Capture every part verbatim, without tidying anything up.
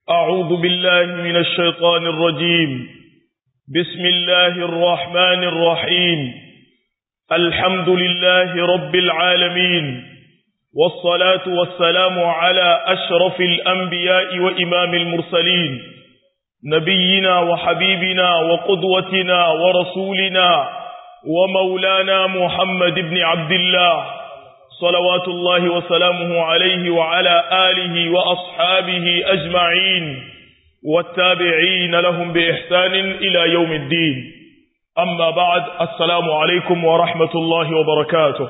أعوذ بالله من الشيطان الرجيم. بسم الله الرحمن الرحيم. الحمد لله رب العالمين، والصلاة والسلام على أشرف الأنبياء وإمام المرسلين، نبينا وحبيبنا وقدوتنا ورسولنا ومولانا محمد بن عبد الله، صلوات الله وسلامه عليه وعلى آله وأصحابه أجمعين والتابعين لهم بإحسان إلى يوم الدين. أما بعد، السلام عليكم ورحمة الله وبركاته.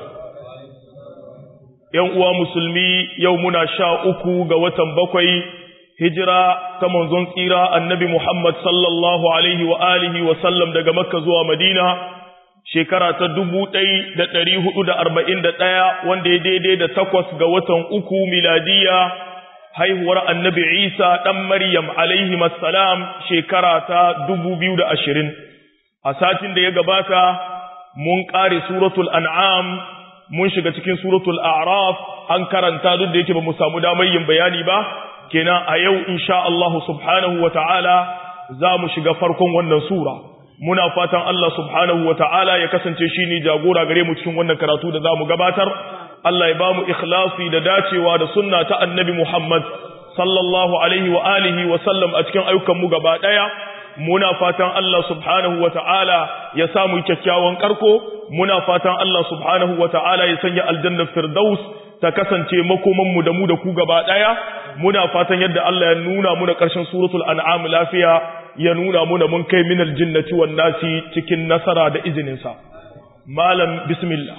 يوم مسلمي يومنا شاءكو قوة بقوي هجرة تمنزون إيرا النبي محمد صلى الله عليه وآله وسلم دقى مكة زوى مدينة shekara ta dubu ɗaya da ɗari hudu da arba'in da ɗaya, wanda ya daidai da takwas ga watan uku miladiya haihuwar annabi Isa ɗan Maryam alaihi masalam shekara ta dubu biyu da ashirin. A satin da ya gabata mun ƙare suratul an'am, mun shiga cikin suratul a'raf, an karanta duk da yake ba mu samu damar yin bayani ba. Kenan a yau insha Allah subhanahu wa ta'ala za mu shiga farkon wannan sura. Muna fatan Allah subhanahu wa ta'ala ya kasance shi ne jagora gare mu cikin wannan karatu da za mu gabatar. Allah ya ba mu ikhlasi da dacewa da sunna ta annabi Muhammad sallallahu alaihi wa alihi wa sallam a cikin ayyukanmu gaba ɗaya. Muna fatan Allah subhanahu wa ta'ala ya samu kyakkyawan karko. Muna fatan Allah subhanahu wa ta'ala ya sanya aljannar firdaus ta kasance makomanmu da mu da ku gaba ɗaya. Muna fatan yadda Allah ya nuna mu da ƙarshen suratul an'am lafiya, ya nuna muna mun kai minal jinnati wan nasi cikin nasara da izininsa. Malam bismillah.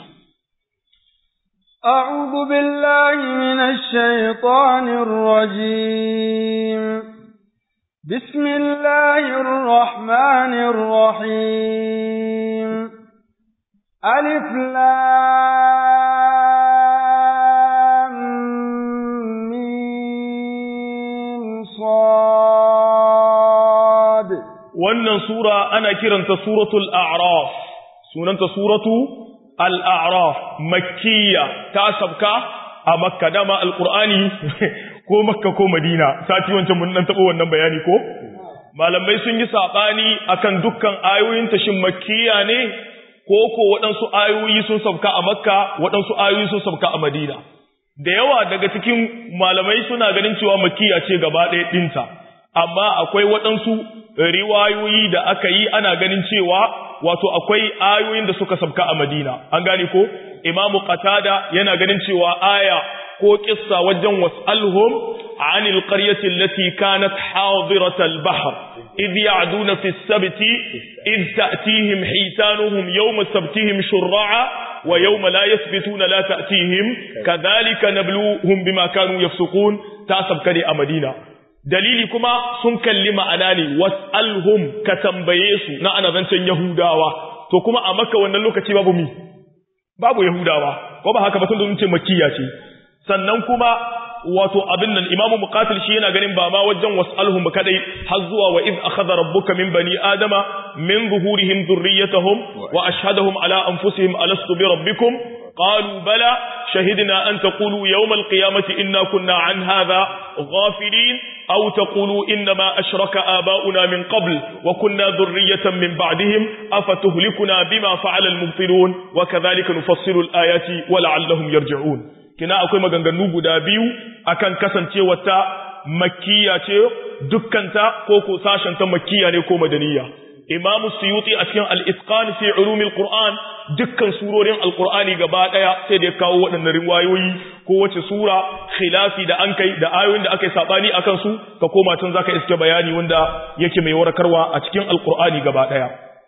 A'udhu billahi minash shaitanir rajim. Bismillahir rahmanir rahim. Alif lam mim sad. Wannan sura ana kiranta suratul a'raf, sunanta suratu al-a'raf, makkiya, ta sabka a makka. Dama alqur'ani ko makka ko madina, sati wancan mun dan tabo wannan bayani ko malamai sun yi sabani akan dukkan ayoyin ta, shin makkiya ne ko ko waɗansu ayoyi sun sabka a makka, waɗansu ayoyi sun sabka a madina. Da yawa daga cikin malamai suna ganin cewa makkiya ce gaba ɗaya ɗinta, amma akwai waɗansu riwayoyi da aka yi ana ganin cewa wato akwai ayoyin da suka sabka a Madina. An gane ko Imamu Qatada yana ganin cewa aya ko kissa wajen was'alhum 'anil qaryati allati kanat hadiratal bahr idh ya'duna fi as-sabti idh ta'tihim hitanuhum yawma sabtihim shur'a wa yawma la yathbituna la ta'tihim kadhalika nabluhum bima kanu yafsukun. Ta sabka ne a Madina. Dalili kuma sun kalli ma'ana ne, was'alhum, ka tambaye su, na ana zancen Yahudawa. To kuma a Makka wannan lokaci babu mi, babu Yahudawa, ko ba haka ba, tun da ce makkiya ce. Sannan kuma wato abin nan Imamu Muqatil shi yana ganin ba ma wajen was'alhum kadai, har zuwa wa iz akhadha rabbuka min bani adama min zuhurihim dhurriyyatahum wa ashhadahum ala anfusihim alastu bi rabbikum qalu bala shahidna an taqulu yawm alqiyamati inna kunna an hadha ghafilin aw taqulu inma ashraka aba'una min qabl wa kunna dhurriyyatan min ba'dihim afatuhlikuna bima fa'ala almubtilun wa kadhalika nufassilu alayati wa la'allahum yarji'un. Kina akwai maganganu guda biyu akan kasancewar ta makkiya ce dukkanta ko ko sashen ta makkiya ne ko madaniya. Imam Suyuti a cikin al-Itqan fi ulumil Qur'an, dukkan surorin al-Qur'ani gaba daya sai da ya kawo waɗannan riwayoyi, ko wace sura khilafi da an kai da ayoyin da aka yi sabani akan su, ka koma tun zaka iske bayani wanda yake mai warakarwa a cikin al-Qur'ani gaba daya.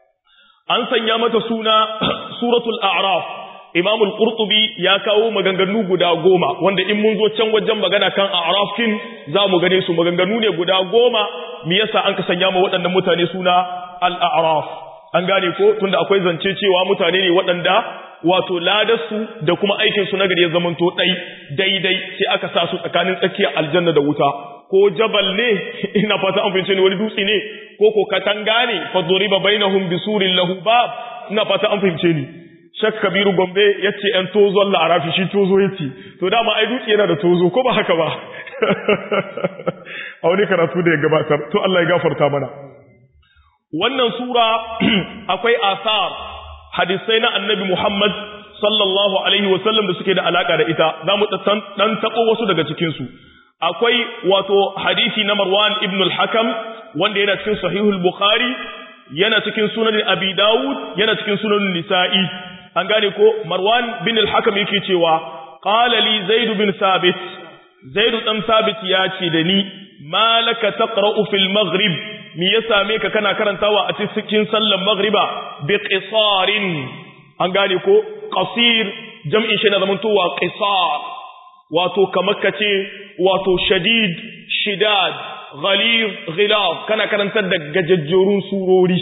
An sanya mata suna suratul a'raf. Imam al-Qurtubi ya kawo maganganu guda goma, wanda in mun zo can wajen magana kan a'raf kin za mu gane su maganganu ne guda goma. Me yasa an ka sanya ma waɗannan mutane suna al-a'raf? An gane ko tunda akwai zance cewa mutane ne waɗanda wato ladarsu da kuma aikin su nagari ya zamanto dai daidai, sai aka sa su tsakanin tsakiyar aljanna da wuta. Ko jabal ne, ina fata an fahimce ne, wani dutse ne, ko ko katanga ne, fa duriba bainahum bisurin lahu bab, ina fata an fahimce ni. Shek Kabiru Gombe yace ɗan tozo Allah arafi, shi tozo yace to dama ai dutse yana da tozo, ko ba haka ba a wani karatu da ya gabatar to Allah ya gafarta mana wannan sura akwai asar hadisai na annabi Muhammad sallallahu alaihi wasallam da suke da alaka da ita zamu dan tabo wasu daga cikin su akwai wato hadisi na Marwan ibn al-Hakam wanda yana cikin sahihul Bukhari yana cikin sunan Abi Dawud yana cikin sunan Nisa'i an gane ko Marwan bin al-Hakam yake cewa qala li Zaid bin Sabit Zaid dan Sabit ya ce da ni malaka taqra'u fil maghrib me ya same ka kana karantawa a cikin sallar maghriba bi qisarin an gane ko qasir jam'in shi na zamantowa qisar wato kamar kace wato shadid shidad ghalib ghilab kana karantar da gajajjorun surori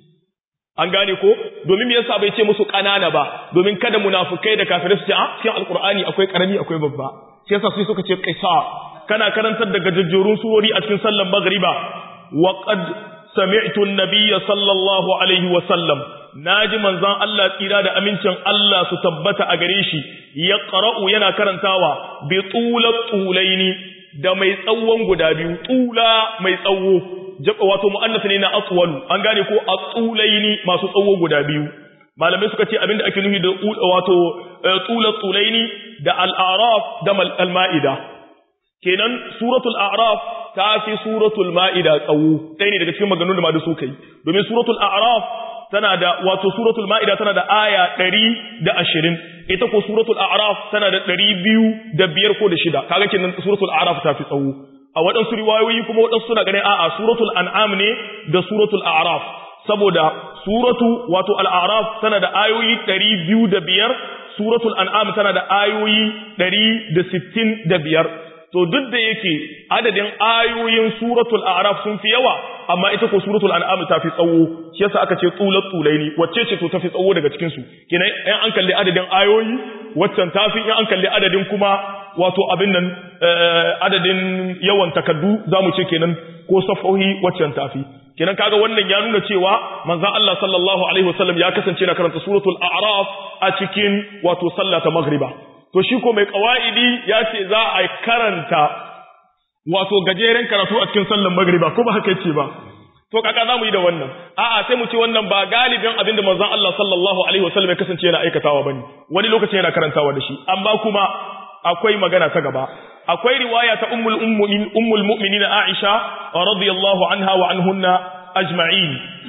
an gane ko domin me yasa bai ce musu kanana ba domin kada munafikai da kafirai su ce a cikin alqur'ani akwai karami akwai babba sai yasa sai suka ce qisar kana karantar da gajajjorun surori a cikin sallar maghriba wa qad sami'tu an-nabiyya sallallahu alaihi wa sallam naji manzon Allah tsira da amincin Allah su tabbata a gare shi ya qara'u yana karantawa bi tulat tulaini da mai tsawon guda biyu tula mai tsawo wato muannas ne na atwalu an gane ko at-tulaini masu tsawo guda biyu malamai suka ce abinda ake nufi da wato tulat tulaini da al-a'raf da al-ma'ida kenan suratul a'raf ta fi suratul ma'ida tsawo ɗaya ne daga cikin maganganun da ma da su kai domin suratul a'raf tana da wato suratul ma'ida tana da aya ɗari da ashirin ita ko suratul a'raf tana da ɗari biyu da biyar ko da shida kaga kenan suratul a'raf ta fi tsawo a waɗansu riwayoyi kuma waɗansu suna ganin a'a suratul an'am ne da suratul a'raf saboda suratu wato al-a'raf tana da ayoyi ɗari biyu da biyar suratul an'am tana da ayoyi ɗari da sittin da biyar to duk da yake adadin ayoyin suratul a'raf sun fi yawa amma ita ko suratul an'am ta fi tsawo shi yasa aka ce tulat tulaini wacce ce to ta fi tsawo daga cikin su kenan in an kalli adadin ayoyi waccan ta fi in an kalli adadin kuma wato abin nan adadin yawan takaddu zamu ce kenan ko safahi waccan ta fi kenan kaga wannan ya nuna cewa manzon Allah sallallahu alaihi wasallam ya kasance na karanta suratul a'raf a cikin wato sallata maghriba to shi ko mai kawaidi ya ce za a karanta wato gajeren karatu a cikin sallar magriba ko ba haka yace ba to kaka zamu yi da wannan a'a sai mu ce wannan ba galibin abinda manzon Allah sallallahu alaihi wasallam ya kasance yana aikatawa bane wani lokaci yana karantawa da shi amma kuma akwai magana ta gaba akwai riwaya ta ummul ummu'min ummul mu'minin Aisha radiyallahu anha wa anhunna ajma'in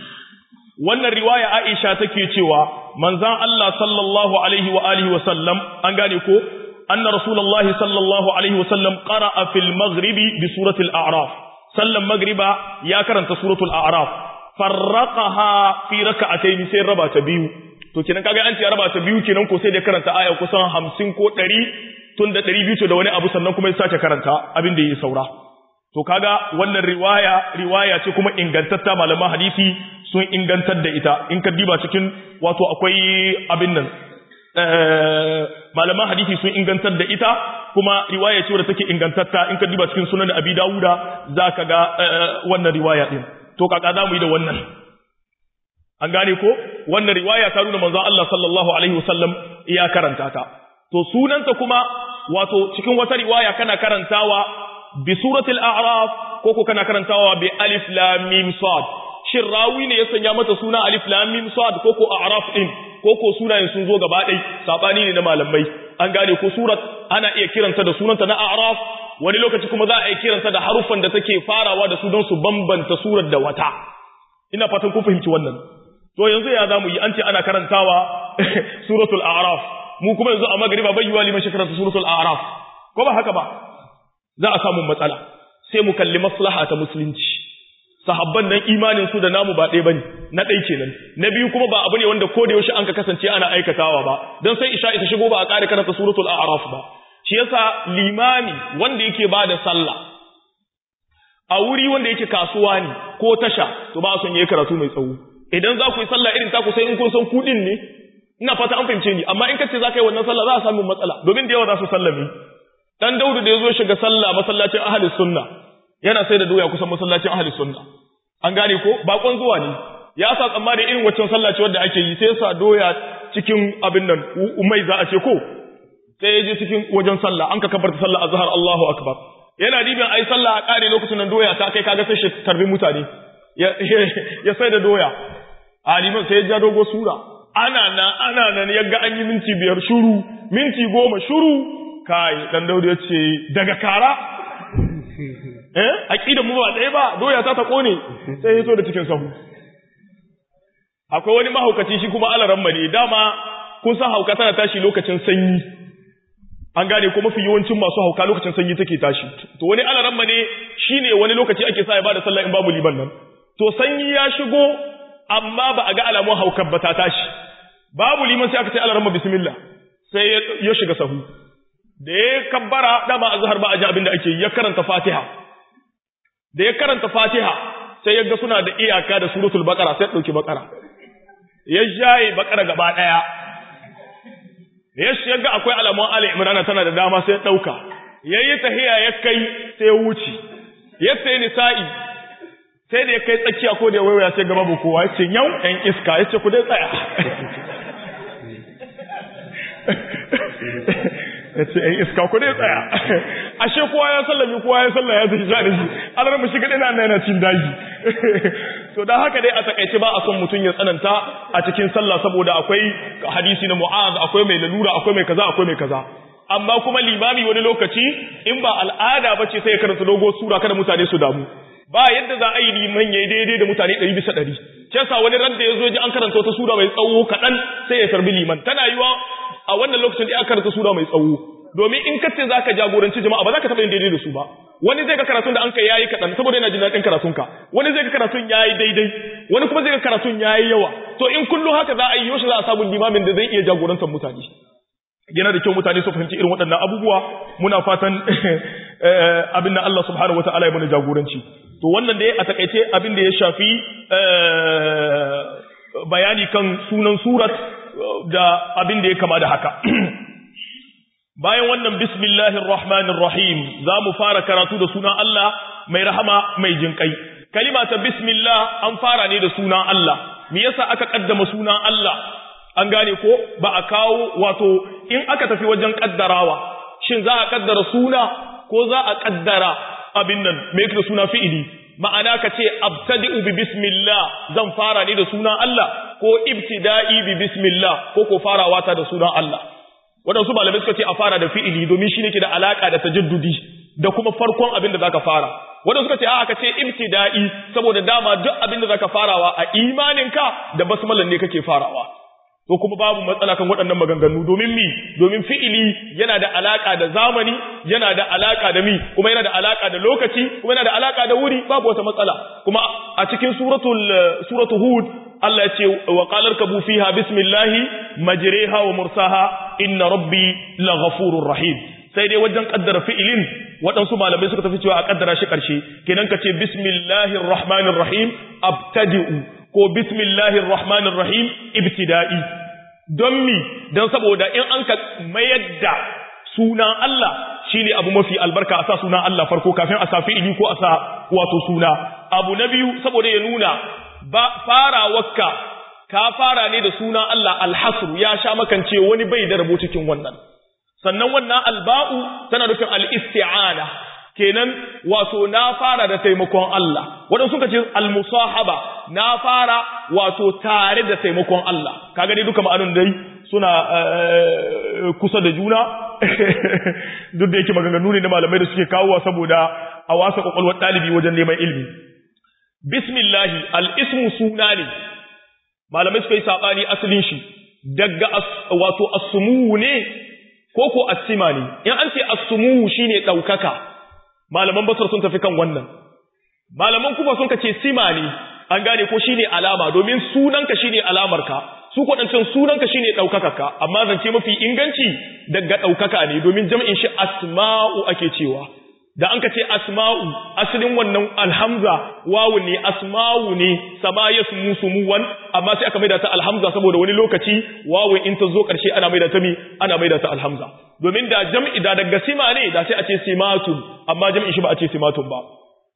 wannan riwaya Aisha take cewa manzan Allah sallallahu alaihi wa alihi wa sallam an gane ko anna rasulullahi sallallahu alaihi wa sallam qara'a fil maghribi bi suratil a'raf sallan maghriba ya karanta suratul a'raf farraqaha fi rak'atayn sai raba ta biyu to kenan kaga an ce raba ta biyu kenan ko sai da karanta aya kusan hamsin ko ɗari tun da ɗari biyu ce da wani abu sannan kuma ya sake karanta abin da yi saura to kaga wannan riwaya riwaya ce kuma ingantatta malaman hadisi sun ingantar da ita in ka diba cikin wato akwai abin nan malaman hadisi sun ingantar da ita kuma riwaya ce wadda take ingantatta in ka diba cikin sunan Abi Dawuda zaka ga wannan riwaya din to kaka za mu yi da wannan an gane ko wannan riwaya ta nuna manzon Allah sallallahu alaihi wasallam ya karanta ta to sunanta kuma wato cikin wata riwaya kana karantawa bi suratul a'raf ko ko kana karantawa bi alif lam mim sad shin rawi ne ya sanya mata suna alif lam mim sad ko ko a'raf din ko ko sunayen sun zo gaba ɗai sabani ne na malamai an gane ko surat ana iya kiranta da sunanta na a'raf wani lokaci kuma za a iya kiranta da harufan da take farawa da su don su bambanta surar da wata ina fatan ku fahimci wannan to yanzu ya zamu yi an ce ana karantawa suratul a'raf mu kuma yanzu a magriba bai yiwa liman shi karanta suratul a'raf ko ba haka ba za a samu matsala sai mu kalli maslaha ta musulunci sahabban nan imanin su da namu ba ɗaya bane na ɗai kenan na biyu kuma ba abu ne wanda ko da yaushe an ka kasance ana aikatawa ba dan sai isha ita shigo ba a ƙara karanta suratul a'raf ba shi yasa limami wanda yake bada sallah a wuri wanda yake kasuwa ne ko tasha to ba son yayi karatu mai tsawo idan za ku yi sallah irin taku sai in kun san kudin ne ina fata an fahimce ni amma in kace za ka yi wannan sallah za a samu matsala domin da yawa za su sallame dan Daudu da yazo shiga sallah masallacin ahli sunna yana sai da doya kusan masallacin ahli sunna an gane ko bakon zuwa ne ya sa tsammani irin waccan sallaci wanda ake yi sai sa doya cikin abin nan umai za a ce ko sai ya je cikin wajen sallah an ka kabarta sallah azhar Allahu akbar yana dibin ai sallah a kare lokacin nan doya ta kai kaga sai shi tarbi mutane ya ya sai da doya aliman sai ya ja dogo sura ana nan ana nan yaga an yi minti biyar shuru minti goma shuru kai dan Dauda ya ce daga kara eh aqidan mu ba dai ba doya ta ta kone sai ya so da cikin sahu akwai wani mahaukaci shi kuma alaran mane dama kun san hauka tana tashi lokacin sanyi an gane ko mafi yawancin masu hauka lokacin sanyi take tashi to wani alaran mane shine wani lokaci ake sa ya bada sallah in babu liban nan to sanyi ya shigo amma ba a ga alamun haukar ba ta tashi babu liman sai aka ce alaran bismillah sai ya shiga sahu da ya kabbara dama azhar ba a ji abin da ake ya karanta fatiha da ya karanta fatiha sai ya ga suna da iyaka da suratul baqara sai ya dauki baqara ya jaye baqara gaba daya ya shiga akwai alamun ali imran tana da dama sai ya dauka yayi tahiya ya kai sai ya wuce ya sai nisa'i sai da ya kai tsakiya ko da ya waiwaya sai gaba bu kowa yace yau ɗan iska yace ku dai tsaya yace ɗan iska ku dai tsaya ashe kowa ya sallami kowa ya sallaya ya zai jani shi Allah mu shiga dina nan yana cin daji to dan haka dai a takaice ba a son mutun ya tsananta a cikin sallah saboda akwai hadisi na Mu'az akwai mai lalura akwai mai kaza akwai mai kaza amma kuma limami wani lokaci in ba al'ada bace sai ya karanta dogo sura kada mutane su damu ba yadda za a yi liman yayi daidai da mutane ɗari bisa ɗari kesa wani ran da yazo ji an karanta wata sura mai tsawo kadan sai ya tarbi liman tana yiwa a wannan lokacin da aka karanta sura mai tsawo domin in kace zaka jagoranci jama'a ba zaka taba yin daidai da su ba wani zai ga karatun da an kai yayi kadan saboda yana jin dadin karatun ka wani zai ga karatun yayi daidai wani kuma zai ga karatun yayi yawa to in kullu haka za a yi yoshi za a samu limamin da zai iya jagorantar mutane yana da kyau mutane su fahimci irin waɗannan abubuwa muna fatan abin da Allah subhanahu wataala ya mana jagoranci to wannan dai a takaice abin da ya shafi bayani kan sunan surat da abin da ya kama da haka bayan wannan bismillahir rahmanir rahim za mu fara karatu da sunan Allah mai rahama mai jinkai kalima ta bismillah an fara ne da sunan Allah me yasa aka kaddama sunan Allah an gane ko ba a kawo wato in aka tafi wajen kaddarawa shin za a kaddara suna ko za a kaddara abin nan me yake da suna fi'ili ma'ana ka ce abtadi'u bi bismillah zan fara ne da sunan Allah ko ibtida'i bi bismillah ko ko farawa ta da sunan Allah wadansu malamai suka ce a fara da fi'ili domin shine ke da alaka da tajaddudi da kuma farkon abin da zaka fara wadansu suka ce a'a ka ce ibtida'i saboda dama duk abin da zaka farawa a imaninka da basmalan ne kake farawa to kuma babu matsala kan waɗannan maganganu domin mi domin fi'ili yana da alaka da zamani yana da alaka da mi kuma yana da alaka da lokaci kuma yana da alaka da wuri babu wata matsala kuma a cikin suratul suratul hud Allah ya ce wa qala irkabu fiha bismillahi majriha wa mursaha inna rabbi laghafurur rahim sai dai wajen kaddara fi'ilin waɗansu malamai suka tafi cewa a kaddara shi ƙarshe kenan ka ce bismillahir rahmanir rahim abtadi'u ko bismillahir rahmanir rahim ibtida'i don mi dan saboda in an ka mayar da sunan Allah shine abu mafi albarka a sa sunan Allah farko kafin a sa fi'ili ko a sa wato suna abu na biyu saboda ya nuna ba farawarka ka fara ne da sunan Allah alhasr ya sha makance wani bai da rabo cikin wannan sannan wannan alba'u tana nufin al-isti'ana kenan wato na fara da taimakon Allah wadan suka ce al-musahaba na fara wato tare da taimakon Allah kaga dai duka ma'anun dai suna kusa da juna duk da yake maganganu ne na malamai da suke kawowa saboda a wasa kokolwar dalibi wajen neman ilimi bismillah al-ismu suna ne malamai suka yi sabani asalin shi daga wato as-sumu ne ko ko as-sima ne in an ce as-sumu shine daukaka malaman basar sun tafi kan wannan malaman kuma sun kace sima ne an gane ko shine alama domin sunanka shine alamarka su kodancin sunanka shine daukakarka amma zance mafi inganci daga daukaka ne domin jami'in shi asma'u ake cewa da an kace asma'u asalin wannan alhamza wawu ne asma'u ne sama yasmu sumuwan amma sai aka maida ta alhamza saboda wani lokaci wawu in ta zo karshe ana maida ta mi ana maida ta alhamza domin da jam'i da daga sima ne da sai a ce simatun amma jam'in shi ba a ce simatun ba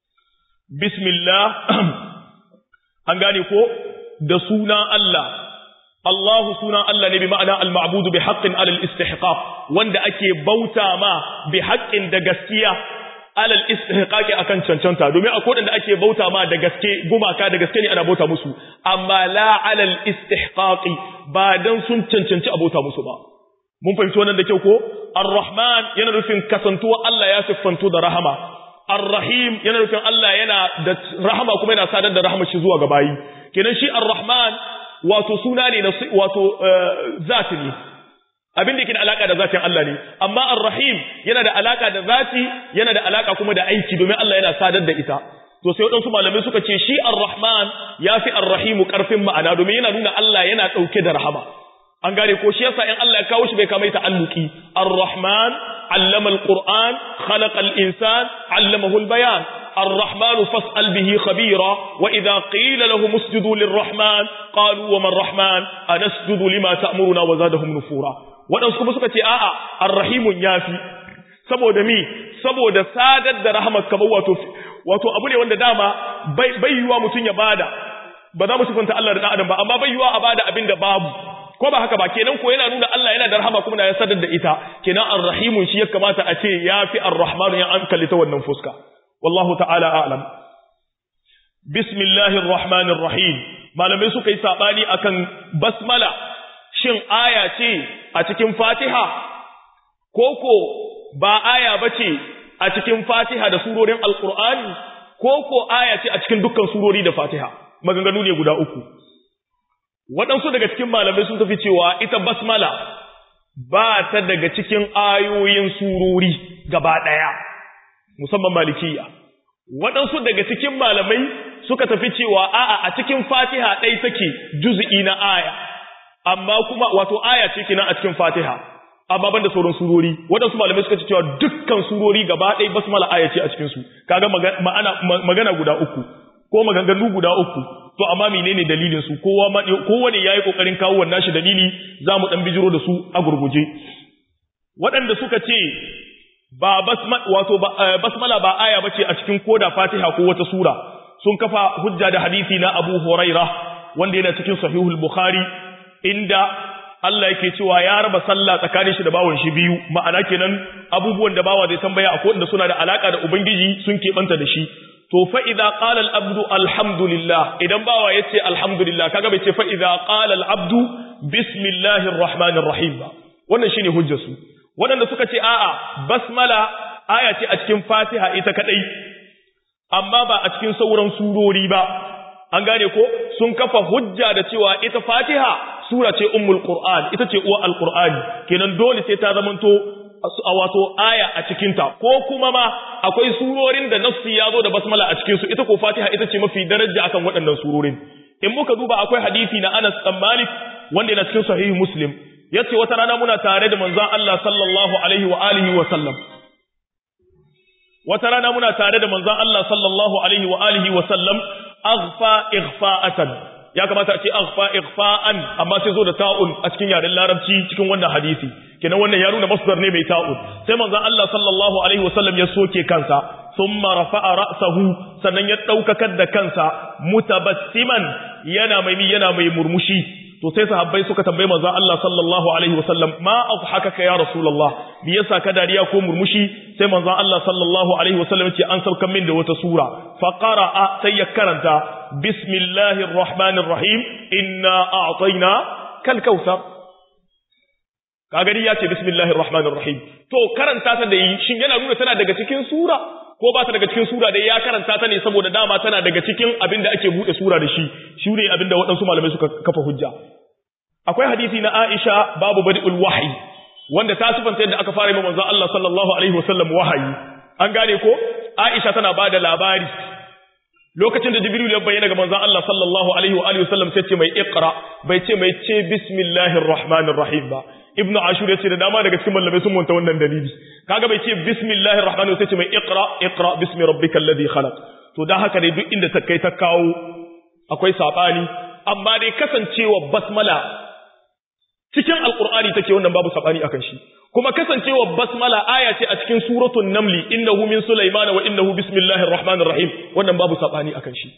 bismillah an gane ko da sunan Allah Allahu sunan Allah ne bi ma'ana al-ma'budu bi haqqin ala al-istihqaq wanda ake bauta ma bi haqqin da gaskiya alal istihqaqi akan cancanta domin akwai wanda ake bauta ma da gaske gumaka da gaske ne ana bauta musu amma la alal istihqaqi ba dan sun cancanci a bauta musu ba mun fahimci wannan da kyau ko ar-rahman yana nufin kasantuwa Allah ya siffantu da rahama ar-rahim yana nufin Allah yana da rahama kuma yana sadar da rahama shi zuwa ga bayi kenan shi ar-rahman wato suna ne na wato zati ne abin da yake da alaka da zatin Allah ne amma ar-rahim yana da alaka da zati yana da alaka kuma da aiki domin Allah yana sadar da ita to sai wadansu malamai suka ce shi ar-rahman yafi ar-rahim karfin ma'ana domin yana nuna Allah yana dauke da rahama an gane ko shi yasa in Allah ya kawo shi bai kama ita alluki ar-rahman allama al-qur'an khalaqa al-insan allamahu al-bayan ar-rahman fas'al bihi khabira wa idha qila lahum usjudu lir-rahman qalu wa man rahman anasjudu lima ta'muruna wa zadahum nufura wadansu kuma suka ce a'a ar-rahimun yafi saboda mi saboda sadar da rahmat kamar wato wato abu ne wanda dama bai bayyuwa mutun ya bada ba za mu sifanta Allah da dan adam ba amma bayyuwa a bada abinda babu ko ba haka ba kenan ko yana nuna Allah yana da rahama kuma na ya sadar da ita kenan ar-rahimun shi ya kamata a ce yafi ar-rahman ya an kalli ta wannan fuska wallahu ta'ala a'lam bismillahir rahmanir rahim malamai suka yi sabani akan basmala shin aya ce a cikin Fatiha koko ba aya bace a cikin Fatiha da surorin Alqur'ani koko aya ce a cikin dukkan surori da Fatiha maganganu ne guda uku waɗansu daga cikin malamai sun tafi cewa ita basmala ba ta daga cikin ayoyin surori gaba ɗaya musamman malikiya waɗansu daga cikin malamai suka tafi cewa a'a a cikin Fatiha ɗai take juz'i na aya amma kuma wato aya ce kenan a cikin Fatiha amma banda sauran surori waɗansu malamai suka ce cewa dukkan surori gaba ɗaya basmala aya ce a cikin su kaga magana magana guda uku ko maganganu guda uku to amma menene dalilin su kowa kowane yayi kokarin kawo wannan shi dalili zamu dan bijiro da su a gurguje waɗanda suka ce ba basmala wato basmala ba aya bace a cikin koda Fatiha ko wata sura sun kafa hujja da hadisi na Abu Huraira wanda yana cikin Sahihul Bukhari inda Allah yake cewa ya raba sallah tsakanin shi da bawon shi biyu ma'ana kenan abubuwan da bawa zai tambaya akwai wanda suna da alaka da ubangiji sun keɓanta da shi to fa idza qala al abdu alhamdulillah idan bawa yace alhamdulillah kaga bai ce fa idza qala al abdu bismillahir rahmanir rahim ba wannan shine hujjar su wadanda suka ce a'a basmala aya ce a cikin Fatiha ita kadai amma ba a cikin sauran surori ba an gane ko sun kafa hujja da cewa ita Fatiha sura ce ummul qur'an ita ce uwa alqur'ani kenan dole sai ta zamanto a wato aya a cikinta ko kuma ma akwai surorin da nafsi ya zo da basmala a cikinsu ita ko Fatiha ita ce mafi daraja akan waɗannan surorin in muka duba akwai hadisi na Anas bin Malik wanda yana cikin sahih Muslim yace wata rana muna tare da manzon Allah sallallahu alaihi wa alihi wa sallam wata rana muna tare da manzon Allah sallallahu alaihi wa alihi wa sallam aghfa ighfa'atan ya kamata a ce aghfa ighfa'an amma sai zo da ta'un a cikin yaren larabci cikin wannan hadisi kenan wannan ya nuna masdar ne mai ta'un sai manzon Allah sallallahu alaihi wasallam ya soke kansa thumma rafa'a ra'sahu sannan ya daukakar da kansa mutabassiman yana mai yana mai murmushi to sai sahabbai suka tambaye manzon Allah sallallahu alaihi wasallam ma afhakaka ya rasulullah me yasa ka dariya ko murmushi sai manzon Allah sallallahu alaihi wasallam ce an saukan min da wata sura fa qara'a sai ya karanta bismillahir rahmanir rahim inna a'tayna kal kautsar kaga dai yace bismillahir rahmanir rahim to karanta ta da yi shin yana nuna tana daga cikin sura ko ba ta daga cikin sura dai ya karanta ta ne saboda dama tana daga cikin abinda ake bude sura da shi shi ne abinda waɗansu malamai suka kafa hujja akwai hadisi na Aisha babu badi'ul wahyi wanda ta sifanta yadda aka fara yi manzon Allah sallallahu alaihi wasallam wahayi an gane ko Aisha tana bada labari lokacin da Jibril ya bayyana ga manzon Allah sallallahu alaihi wa alihi wasallam sai ce mai iqra bai ce mai ce bismillahir rahmanir rahim ba ibnu ashur yace da dama daga cikin malamai sun monta wannan dalili kaga bai ce bismillahir rahmanir rahim sai ce mai iqra iqra bismi rabbikal ladhi khalaq to dan haka dai duk inda ta kai ta kawo akwai sabani amma dai kasancewa basmala cikin alqur'ani take wannan babu sabani akan shi kuma kasancewa basmala aya ce a cikin suratul naml innahu min sulaymana wa innahu bismillahir rahmanir rahim wannan babu sabani akan shi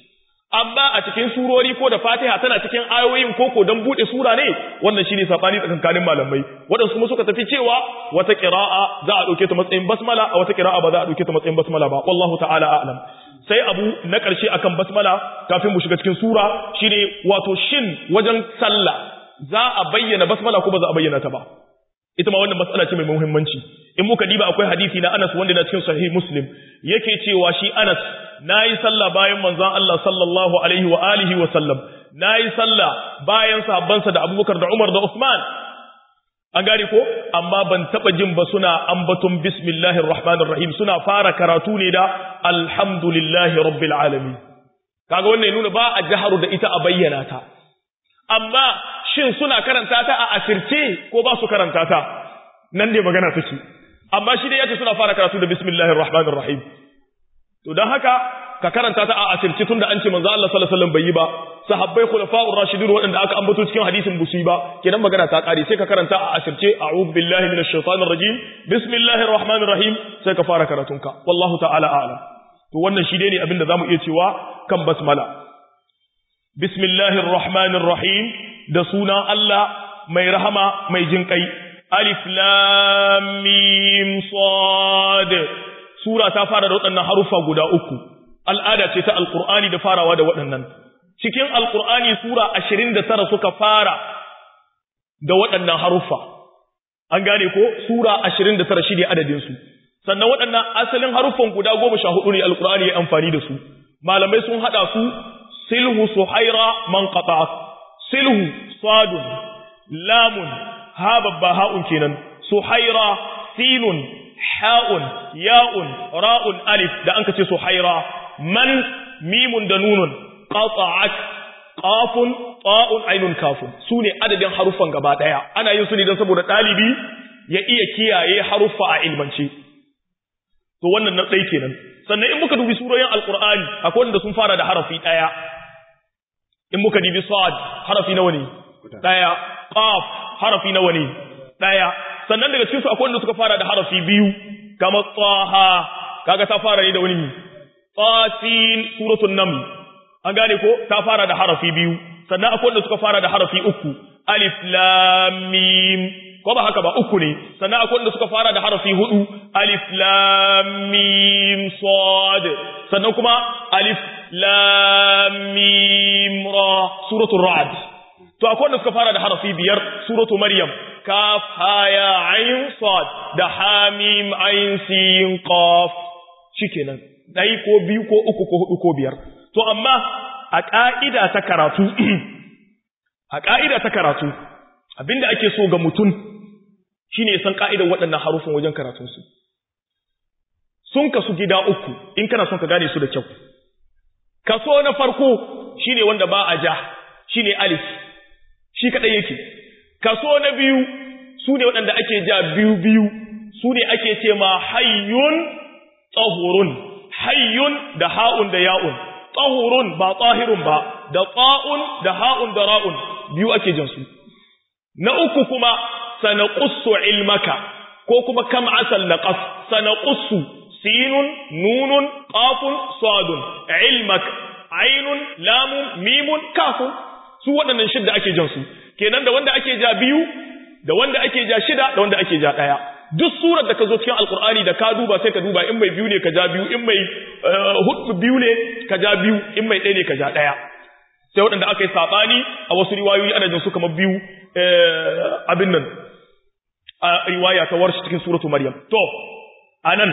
amma a cikin surori ko da Fatiha tana cikin ayoyin koko dan bude sura ne wannan shine sabani tsakankanin malamai wadansu kuma suka tafi cewa wata qira'a za a dauke ta matsayin basmala a wata qira'a ba za a dauke ta matsayin basmala ba wallahu ta'ala a'lam sai abu na karshe akan basmala kafin mu shiga cikin sura shine wato shin wajen sallah za a bayyana basmala ko ba za a bayyana ta ba ita ma wannan mas'ala ce mai muhimmanci in muka diba akwai hadisi na Anas wanda na cikin sahih Muslim yake cewa shi Anas nayi sallah bayan manzon Allah sallallahu alaihi wa alihi wa sallam nayi sallah bayan sahabbansa da Abubakar da Umar da Uthman an gane ko amma ban taba jin ba suna ambaton bismillahir rahmanir rahim suna fara karatu ne da alhamdulillahi rabbil alamin kaga wannan ya nuna ba a jaharu da ita a bayyana ta amma shin suna karanta ta a asirce ko ba su karanta ta nan ne magana take amma shi dai yace suna fara karatu da bismillahir rahmanir rahim to dan haka ka karanta ta a asirce tunda an ce manzo Allah sallallahu alaihi wasallam bai yi ba sahabbai khulafa'ur rashidun wadanda aka ambato cikin hadisin busi ba kenan magana ta kare sai ka karanta a asirce a'udhu billahi minash shaitanir rajim bismillahir rahmanir rahim sai ka fara karatunka wallahu ta'ala a'lam to wannan shi dai ne abinda zamu iya cewa kan basmala bismillahir rahmanir rahim da sunan Allah mai rahama mai jinkai alif lam mim sad sura ta fara da waɗannan harufa guda uku al'ada ce ta alqur'ani da farawa da waɗannan cikin alqur'ani sura ashirin da tara suka fara da waɗannan harufa an gane ko sura ashirin da tara shine adadin su sannan waɗannan asalin harufan guda goma sha hudu ne alqur'ani ya amfani da su malamai sun hada su silhu suhaira man qata silhu sadun lamun ha babba ha'un kenan suhaira sinun ha'un ya'un ra'un alif da anka ce suhaira man mimun da nunun qata'at qafun ta'un ainun kafun sune adadin harufan gaba daya ana yin su ne dan saboda dalibi ya iya kiyaye harufa a ilmance to wannan na dai kenan sannan in muka dubi surorin alqur'ani akwai wanda sun fara da harafi daya in muka dubi sad harafi nawa ne daya qaf harafi nawa ne daya sannan daga cikin su akwai wanda suka fara da harafi biyu kamar taha kaga ta fara ne da wani fatin suratul naml an gane ko ta fara da harafi biyu sannan akwai wanda suka fara da harafi uku alif lam mim ko ba haka ba uku ne sannan akwai wanda suka fara da harafi hudu alif lam mim sad sannan kuma alif lam mim ra suratul ra'd to akwai wanda suka fara da harafi biyar suratul maryam kaf ha ya ain sad da ha mim ain sin qaf shikenan dai ko biyu ko uku ko hudu ko biyar to amma a ka'ida ta karatu a ka'ida ta karatu abinda ake so ga mutum shine ya san ka'idar waɗannan harufin wajen karatun su sun kasu gida uku in kana son ka gane su da kyau kaso na farko shine wanda ba a ja shine alif shi kadai yake kaso na biyu sune waɗanda ake ja biyu biyu sune ake ce ma hayyun tahurun hayyun da ha'un da ya'un tahurun ba tahirun ba da ta'un da ha'un da ra'un biyu ake jan su na uku kuma sanaqussu ilmaka ko kuma kam asal naqas sanaqussu sinun nunun qafun sadun ilmak ainun lamun mimun kafun su waɗannan shidda ake jan su kenan da wanda ake ja biyu da wanda ake ja shida da wanda ake ja daya duk surar da ka zo cikin alkur'ani da ka duba sai ka duba in mai biyu ne ka ja biyu in mai hudu biyu ne ka ja biyu in mai ɗaya ne ka ja ɗaya sai waɗanda aka yi saɓani a wasu riwayoyi ana jin su kamar biyu abin nan a riwaya ta warshi cikin suratu maryam to anan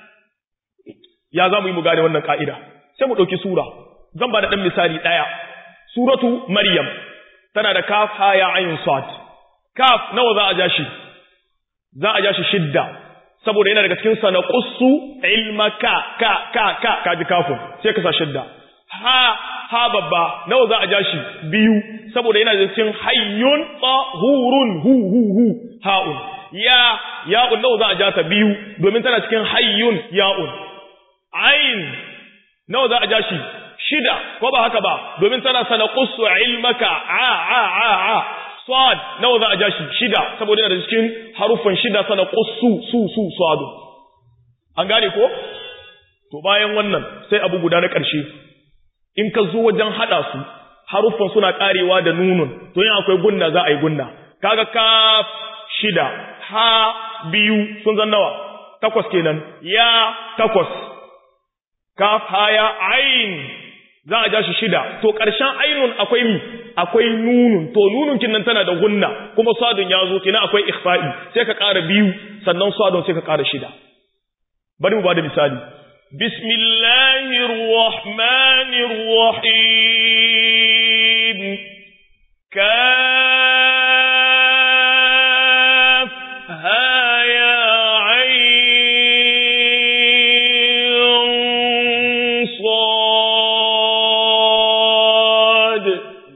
ya za mu yi mu gane wannan ka'ida sai mu ɗauki sura zan ba da ɗan misali ɗaya suratu maryam tana da kaf ha ya ayin sad kaf nawa za a ja shi za a ja shi shidda saboda yana daga cikin sana qussu ilmaka ka ka ka ka ji kafin sai ka sa shidda ha ha babba nawa za a ja shi biyu saboda yana daga cikin hayyun tahurun hu hu hu haun ya ya'un nawa za a ja ta biyu domin tana cikin hayyun ya'un ain nawa za a ja shi shida ko ba haka ba domin tana sana qussu ilmaka a a a a sad nawa za a ja shi shida saboda yana da cikin harufan shida sana qussu su su sadu an gane ko to bayan wannan sai abu guda na ƙarshe in ka zo wajen hada su haruffan suna karewa da nunun to yin akwai gunna za a yi gunna kaga kaf shida ha biyu sun zan nawa takwas kenan ya takwas kaf ha ya ain za a ja shi shida to ƙarshen ainun akwai mi akwai nunun to nunun kin nan tana da gunna kuma sadun ya zo kenan akwai ikhfa'i sai ka ƙara biyu sannan sadun sai ka ƙara shida bari mu ba da misali bismillahir rahmanir rahim kaf ha ya ain sad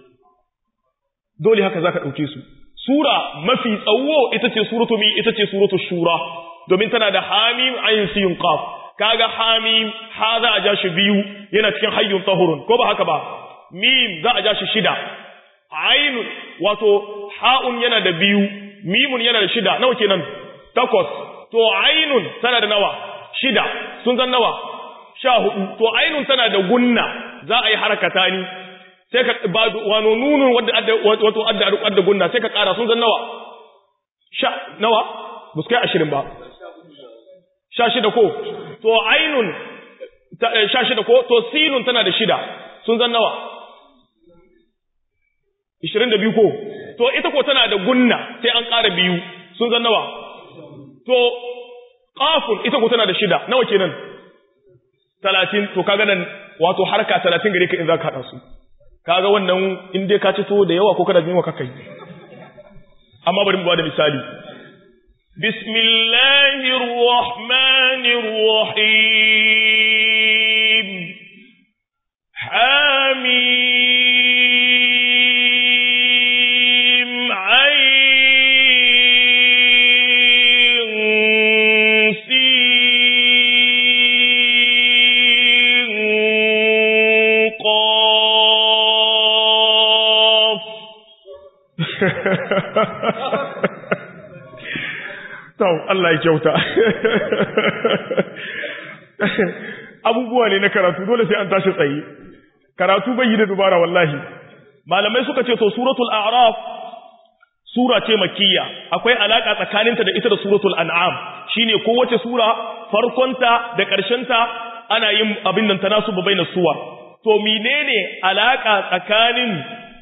dole haka zaka dauke su sura mafi tsawo ita ce suratu mi ita ce suratu shura domin tana da hamim ayin sin qaf kaga hamim ha za a ja shi biyu yana cikin hayyun tahurun ko ba haka ba mim za a ja shi shida ainun wato ha'un yana da biyu mimun yana da shida nawa kenan takwas to ainun tana da nawa shida sun zan nawa sha hudu to ainun tana da gunna za a yi harakata ni sai ka ba wano nunun wanda wato adda adda gunna sai ka kara sun zan nawa sha nawa buskai ashirin ba sha shida ko to ainun sha shida ko to sinun tana da shida sun zan nawa ishirin da biyu ko to ita ko tana da gunna sai an ƙara biyu sun zan nawa to qafun ita ko tana da shida nawa kenan talatin to kaga nan wato harka talatin gare ka in zaka hada su kaga wannan in dai ka ci to da yawa ko kana jin wa kakai amma bari mu ba da misali bismillahir rahmanir rahim hamim ain sin qaf Tau, Allah ya kyauta. Abubuwa ne na karatu dole sai an tashi tsaye. Karatu bai yi da dubara wallahi. Malamai suka ce to suratul A'raf sura ce makkiya, akwai alaka tsakaninta da ita da suratul An'am. Shine kowace sura farkonta da ƙarshenta ana yin abin nan tanasubu bainas suwar. To menene alaka tsakanin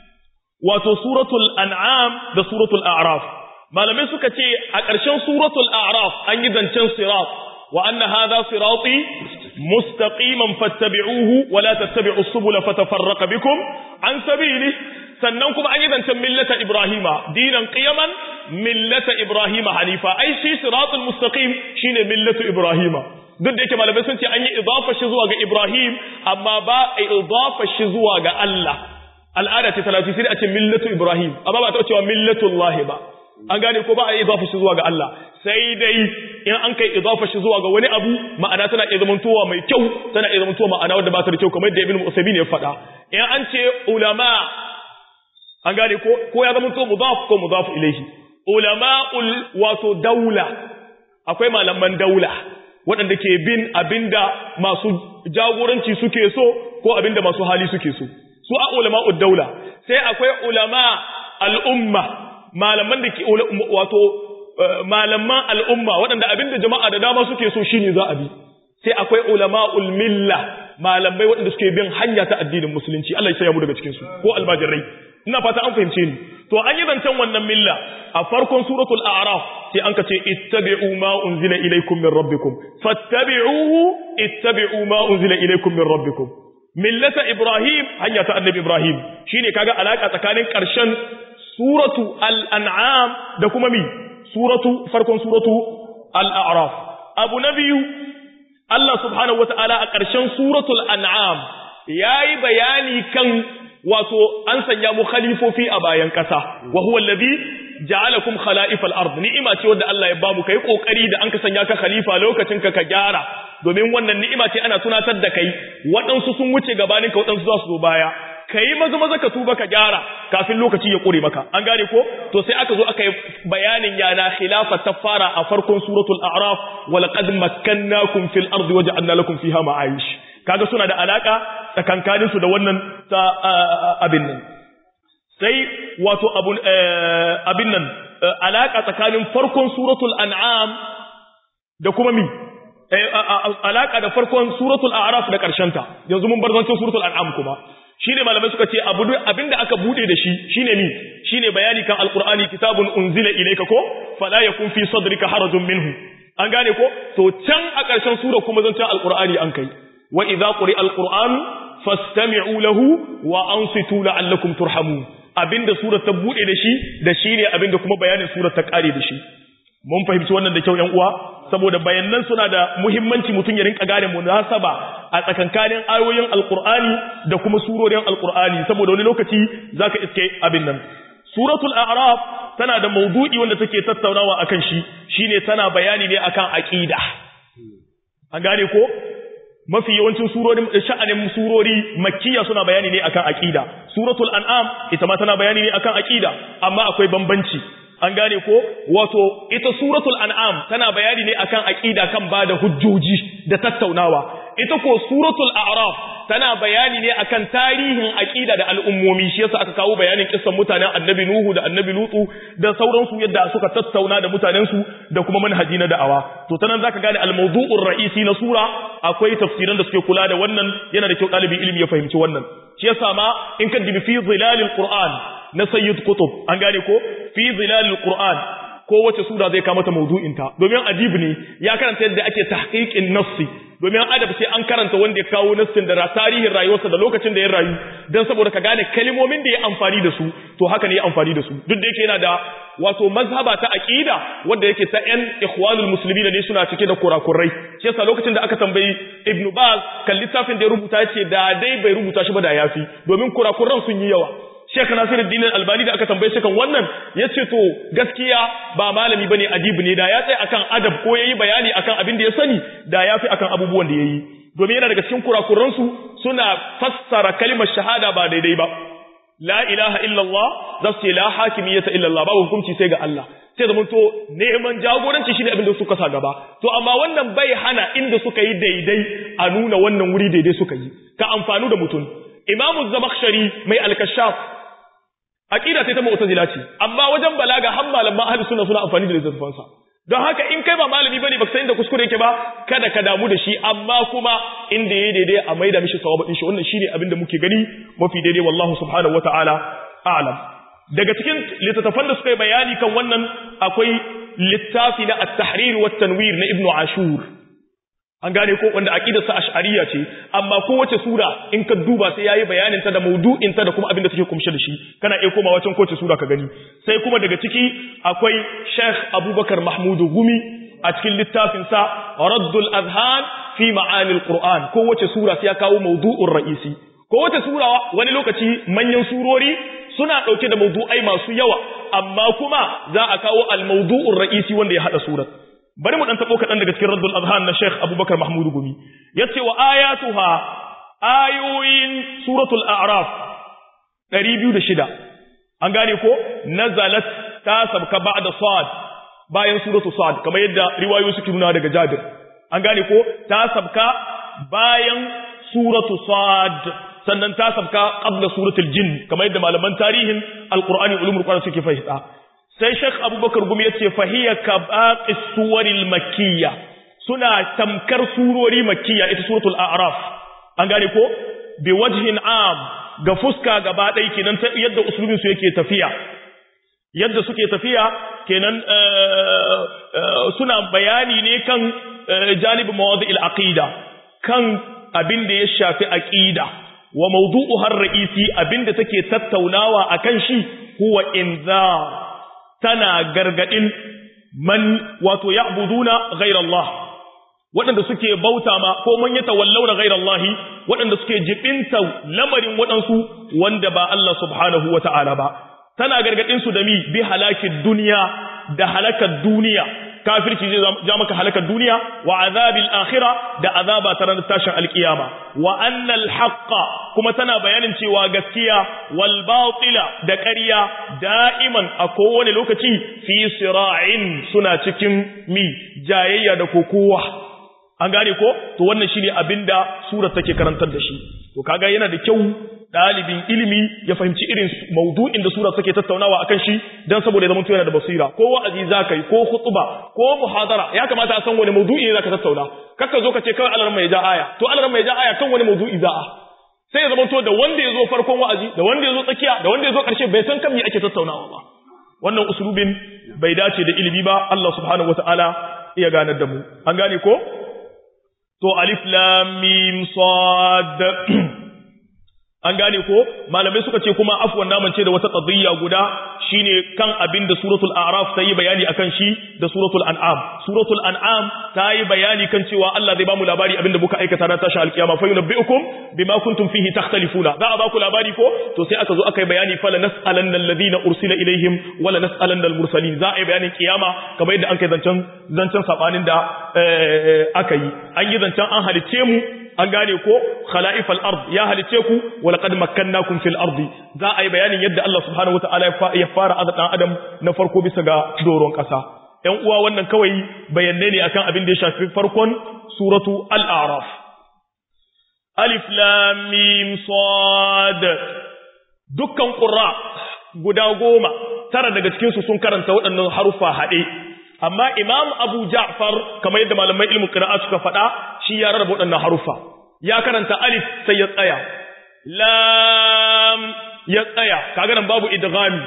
wato suratul An'am da suratul A'raf? malamai suka ce a ƙarshen suratul a'raf an yi zancen sirat wa anna hadha sirati mustaqiman fattabi'uhu wa la tattabi'us subula fatafarraqa bikum an sabili sannan kuma an yi zancen millata ibrahima dinan qiyaman millata ibrahima hanifa ai shi siratul mustaqim shine millatu ibrahima duk da yake malamai sun ce an yi idafa shi zuwa ga ibrahim amma ba a idafa shi zuwa ga Allah al'ada ce talati sai a ce millatu ibrahim amma ba ta cewa millatullahi ba an gane ko ba a idafa shi zuwa ga Allah sai dai in an kai idafa shi zuwa ga wani abu ma'ana tana iya zamantowa mai kyau tana iya zamantowa ma'ana wanda ba ta da kyau kamar da Ibn Usaymin ya faɗa in an ce ulama an gane ko ko ya zamanto mudaf ko mudaf ilayhi ulama'ul wato daula akwai malaman daula waɗanda ke bin abinda masu jagoranci suke so ko abinda masu hali suke so su a ulama'ud daula sai akwai ulama al'umma malaman da ke wato malaman al'umma waɗanda abinda jama'a da dama suke so shine za a bi sai akwai ulama'ul milla malamai waɗanda suke bin hanya ta addinin musulunci Allah ya saya mu daga cikin su ko almajirai ina fata an fahimce ni to an yi zancen wannan milla a farkon suratul a'raf sai an kace ittabi'u ma unzila ilaykum min rabbikum fattabi'uhu ittabi'u ma unzila ilaykum min rabbikum millata ibrahim hanya ta annabi ibrahim shine kaga alaka tsakanin karshen suratu al-an'am da kuma mi suratu farkon suratu al-a'raf abu nabiyu Allah subhanahu wataala a karshen suratul an'am yayi bayani kan wato an sanya mu khalifofi a bayan kasa wa huwa alladhi ja'alakum khala'ifal ard ni'ima ce wanda Allah ya ba mu kai kokari da an ka sanya ka khalifa lokacin ka ka gyara domin wannan ni'ima ce ana tunatar da kai waɗansu sun wuce gabanin ka waɗansu za su zo baya kai maza maza ka tuba ka gyara kafin lokaci ya kure maka an gane ko to sai aka zo aka yi bayanin yana khilafa ta fara a farkon suratul a'raf wa laqad makkannakum fil ardi waja'alna lakum fiha ma'ayish kaga suna da alaka tsakankanin su da wannan ta abin nan sai wato abun abin nan alaka tsakanin farkon suratul an'am da kuma mi alaka da farkon suratul a'raf da karshen ta yanzu mun bar zancin suratul an'am kuma shine malamai suka ce abu abinda aka bude da shi shine mi shine bayani kan alqur'ani kitabun unzila ilayka ko fala yakun fi sadrika harajun minhu an gane ko to can a karshen sura kuma zancin alqur'ani an kai wa idza quri'a alqur'an fastami'u lahu wa ansitu la'allakum turhamun abinda surar ta bude da shi da shine abinda kuma bayanin surar ta kare da shi mun fahimci wannan da kyau ƴan uwa saboda bayanan suna da muhimmanci mutum ya rinka gane munasaba a tsakankanin ayoyin alqur'ani da kuma surorin alqur'ani saboda wani lokaci zaka iske abin nan suratul a'raf tana da maudu'i wanda take tattaunawa akan shi shine tana bayani ne akan aqida an gane ko mafi yawancin surorin sha'anin surori makkiya suna bayani ne akan aqida suratul an'am ita ma tana bayani ne akan aqida amma akwai bambanci an gane ko wato ita suratul an'am tana bayani ne akan aqida kan bada hujjoji da tattaunawa ita ko suratul a'raf tana bayani ne akan tarihin aqida da al'ummomi shi yasa aka kawo bayanin kissan mutanen annabi nuhu da annabi lutu da sauransu yadda suka tattauna da mutanen su da kuma manhaji na da'awa to tanan zaka gane al-mawdu'ur ra'isi na sura akwai tafsiran da suke kula da wannan yana da kyau dalibi ilimi ya fahimci wannan shi yasa ma in ka dibi fi zilalil qur'an na sayyid kutub an gane ko fi zilalil qur'an ko wace sura zai kama ta mawdu'inta domin adib ne ya karanta yadda ake tahqiqin nassi domin adab sai an karanta wanda ya kawo nassin da tarihin rayuwarsa da lokacin da ya rayu dan saboda ka gane kalmomin da ya amfani da su to haka ne ya amfani da su duk da yake yana da wato mazhaba ta aqida wanda yake ta yan ikhwanul muslimin ne suna cike da kurakurai shi yasa lokacin da aka tambayi ibnu baz kan littafin da ya rubuta yace da dai bai rubuta shi ba da yafi domin kurakuran sun yi yawa Sheikh Nasiruddin Al-Albani da aka tambaye shi kan wannan yace to gaskiya ba malami bane adibi ne da ya tsaya akan adab ko yayi bayani akan abin da ya sani da yafi akan abubuwan da yayi domin yana daga cikin kurakuran su suna fassara kalmar shahada ba daidai ba la ilaha illallah zasu la hakimiyyata illallah babu hukunci sai ga Allah sai zaman to neman jagoranci shine abin da suka sa gaba to amma wannan bai hana inda suka yi daidai a nuna wannan wuri daidai suka yi ka amfanu da mutum Imamu Zamakhshari mai al-Kashaf aqida sai ta mu'tazila ce amma wajen balaga har malaman ahli sunna suna amfani da littafin sa don haka in kai ba malami bane baka san inda kuskure yake ba kada ka damu da shi amma kuma inda yayi daidai a maida mishi sawabin shi wannan shine abin da muke gani mafi daidai wallahu subhanahu wataala a'lam daga cikin littafan da suka yi bayani kan wannan akwai littafi na at-tahrir wa at-tanwir na ibnu ashur an gane ko wanda aqidarsa ash'ariyya ce amma kowace sura in ka duba sai yayi bayanin ta da maudu'in ta da kuma abin da take kumshe da shi kana iya komawa can kowace sura ka gani sai kuma daga ciki akwai Sheikh Abubakar Mahmud Gumi a cikin littafin sa Raddul Adhan fi Ma'ani al-Qur'an kowace sura sai ya kawo maudu'ur ra'isi kowace sura wani lokaci manyan surori suna dauke da maudu'ai masu yawa amma kuma za a kawo al-mawdu'ur ra'isi wanda ya hada surar bari mu dan tabo kadan daga cikin Raddul Adhan na Sheikh Abubakar Mahmud Gumi yace wa ayatuha ayoyin suratul a'raf ɗari biyu da shida an gane ko nazalat ta sabka ba'da sad bayan suratul sad kamar yadda riwayoyi suke nuna daga Jabir an gane ko ta sabka bayan suratul sad sannan ta sabka qabla suratul jin kamar yadda malaman tarihin alqur'ani ulumul qur'an suke fahimta sai Sheikh Abubakar Gumi yace fahiya kabaqis suwaril makkiyya suna tamkar surori makkiyya ita suratul a'raf an gane ko bi wajhin am ga fuska gaba dai kenan yadda usulubin su yake tafiya yadda suke tafiya kenan suna bayani ne kan janib mawadi'il aqida kan abin da ya shafi aqida wa mawdu'uha ar-ra'isi abinda take tattaunawa akan shi huwa inzar tana gargadin man wato ya'buduna ghayra Allah waɗanda suke bauta ma ko man yatawallawna ghayra Allah waɗanda suke jibinta lamarin waɗansu wanda ba Allah subhanahu wata'ala ba tana gargadin su da mi bi halakin duniya da halakar duniya kafirci zai ja maka halakar duniya wa azabil akhirah da azaba ta ranar tashin alkiyama wa annal haqqa kuma tana bayanin cewa gaskiya wal batila da ƙarya da'iman a kowane lokaci fi sira'in suna cikin mi jayayya da kokowa an gane ko to wannan shine abinda surar take karantar da shi to kaga yana da kyau dalibin ilimi ya fahimci irin maudu'in da surar take tattaunawa akan shi dan saboda ya zama yana da basira ko wa'azi zakai ko khutba ko muhadara ya kamata a san wani maudu'i ne zaka tattauna kakka zo ka ce kawai alaran mai ja aya to alaran mai ja aya kan wani maudu'i za'a sai ya zama to da wanda ya zo farkon wa'azi da wanda ya zo tsakiya da wanda ya zo karshe bai san kan me ake tattaunawa ba wannan usulubin bai dace da ilimi ba Allah subhanahu wataala iya ganar da mu an gane ko to alif lam mim sad an gane ko malamai suka ce kuma afwan naman ce da wata qadiyya guda shine kan abin da suratul a'raf ta yi bayani akan shi da suratul an'am suratul an'am ta yi bayani kan cewa Allah zai ba mu labari abin da muka aikata na tashi alkiyama fa yunabbiukum bima kuntum fihi takhtalifuna za a ba ku labari ko to sai aka zo aka yi bayani fala nas'alanna alladhina ursila ilaihim wala nas'alanna almursalin za a yi bayanin kiyama kamar yadda an kai zancen zancen sabanin da aka yi an yi zancen an halice mu an gane ko khala'ifal ard ya halice ku wa laqad makkannakum fil ardi za a yi bayanin yadda Allah subhanahu wataala ya fara azadan adam na farko bisa ga doron kasa ɗan uwa wannan kawai bayanai ne akan abin da ya shafi farkon suratu al-a'raf alif lam mim sad dukkan qurra guda goma tara daga cikin su sun karanta waɗannan harufa haɗe amma imam abu ja'far kamar yadda malamai ilmu qira'a suka faɗa shi ya rarraba waɗannan harufa ya karanta alif sai ya tsaya lam ya tsaya kaga nan babu idghami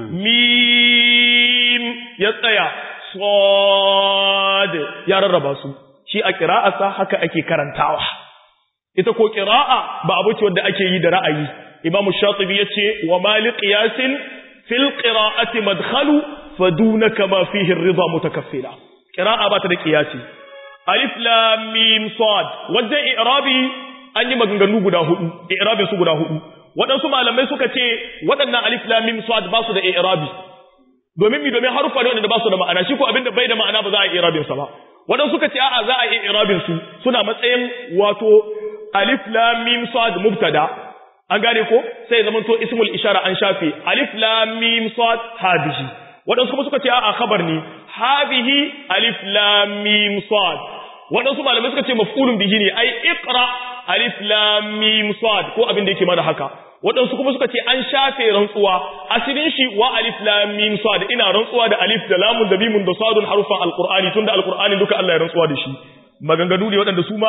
mim ya tsaya sad ya rarraba su shi a qira'arsa haka ake karantawa ita ko qira'a ba abu ce wanda ake yi da ra'ayi imam shatibi yace wa mali qiyasin fil qira'ati madkhalu fadunaka ma fihi ar-ridha mutakaffila qira'a ba ta da qiyasi alif lam mim sad wajen i'rabi an yi maganganu guda hudu i'rabin su guda hudu wadansu malamai suka ce wadannan alif lam mim sad ba su da i'rabi domin mi domin harufa ne wanda ba su da ma'ana shi ko abinda bai da ma'ana ba za a yi i'rabin sa ba wadansu suka ce a'a za a yi i'rabin su suna matsayin wato alif lam mim sad mubtada an gane ko sai zaman to ismul ishara an shafe alif lam mim sad hadihi wadansu kuma suka ce a'a khabar ne hadihi alif lam mim sad wadansu malamai suka ce maf'ulun bihi ne ai iqra alif lam mim sad ko abin da yake mana haka wadansu kuma suka ce an shafe rantsuwa asalin shi wa alif lam mim sad ina rantsuwa da alif da lamun da mimun da sadun harufan alqur'ani tunda alqur'ani duka Allah ya rantsuwa da shi maganganu ne waɗanda su ma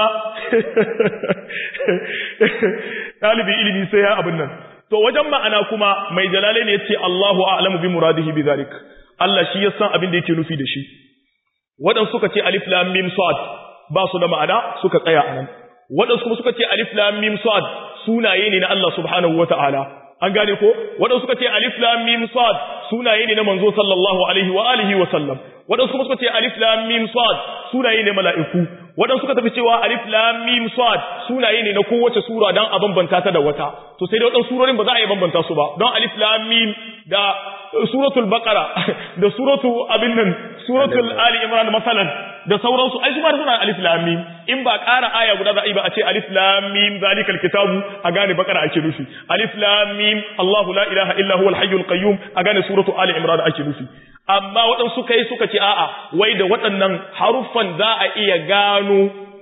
ɗalibi ilimi sai ya abin nan to wajen ma'ana kuma mai jalale ne yace Allahu a'lamu bi muradihi bi zalik Allah shi ya san abin da yake nufi da shi waɗansu suka ce alif lam mim sad ba su da ma'ana suka tsaya anan waɗansu kuma suka ce alif lam mim sad sunaye ne na Allah subhanahu wata'ala an gane ko waɗansu suka ce alif lam mim sad sunaye ne na manzo sallallahu alaihi wa alihi wa sallam waɗansu kuma suka ce alif lam mim sad sunaye ne mala'iku waɗansu suka tafi cewa alif lam mim sad sunaye ne na kowace sura dan a bambanta ta da wata to sai dai waɗansu surorin ba za a yi bambanta su ba don alif lam mim da suratul baqara da suratu abin nan suratul ali imran masalan da sauransu ai su ma suna alif lam mim in ba ƙara aya guda za a yi ba a ce alif lam mim zalikal kitabu a gane baqara ake nufi alif lam mim Allahu la ilaha illa huwal hayyul qayyum a gane suratu ali imran ake nufi amma waɗansu kai suka ce a'a wai da waɗannan haruffan za a iya gano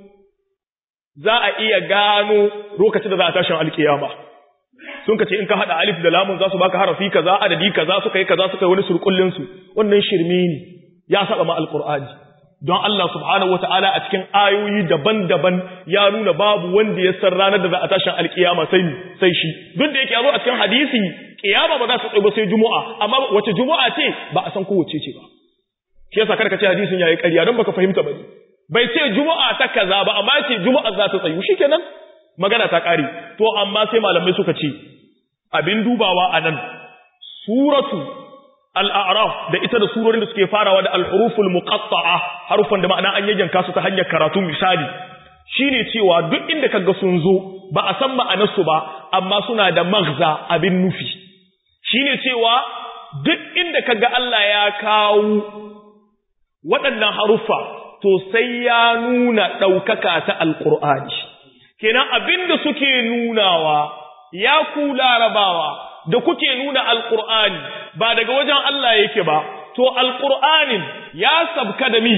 za a iya gano lokacin da za a tashin alkiyama sun ka ce in ka hada alif da lamun za su baka harafi kaza adadi kaza suka yi kaza suka yi wani surkullin su wannan shirme ne ya saba ma alqur'ani don Allah subhanahu wataala a cikin ayoyi daban-daban ya nuna babu wanda ya san ranar da za a tashin alkiyama sai sai shi duk da yake yazo a cikin hadisi kiyama ba za su tsaye ba sai juma'a amma wace juma'a ce ba a san kowace ce ba shi yasa karka ce hadisin yayi ƙarya don baka fahimta ba ne bai ce juma'a ta kaza ba amma ce juma'a za ta tsayu shikenan magana ta ƙare to amma sai malamai suka ce abin dubawa anan suratu al-a'raf da ita da surorin da suke farawa da al-huruful muqatta'a harufan da ma'ana an yayyanka su ta hanyar karatu misali shine cewa duk inda kaga sun zo ba a san ma'anar su ba amma suna da maghza abin nufi shine cewa duk inda kaga Allah ya kawo waɗannan harufa to sai ya nuna ɗaukaka ta alqur'ani kenan abinda suke nunawa ya ku larabawa da kuke nuna alqur'ani ba daga wajen Allah yake ba to alqur'anin ya sabka da mi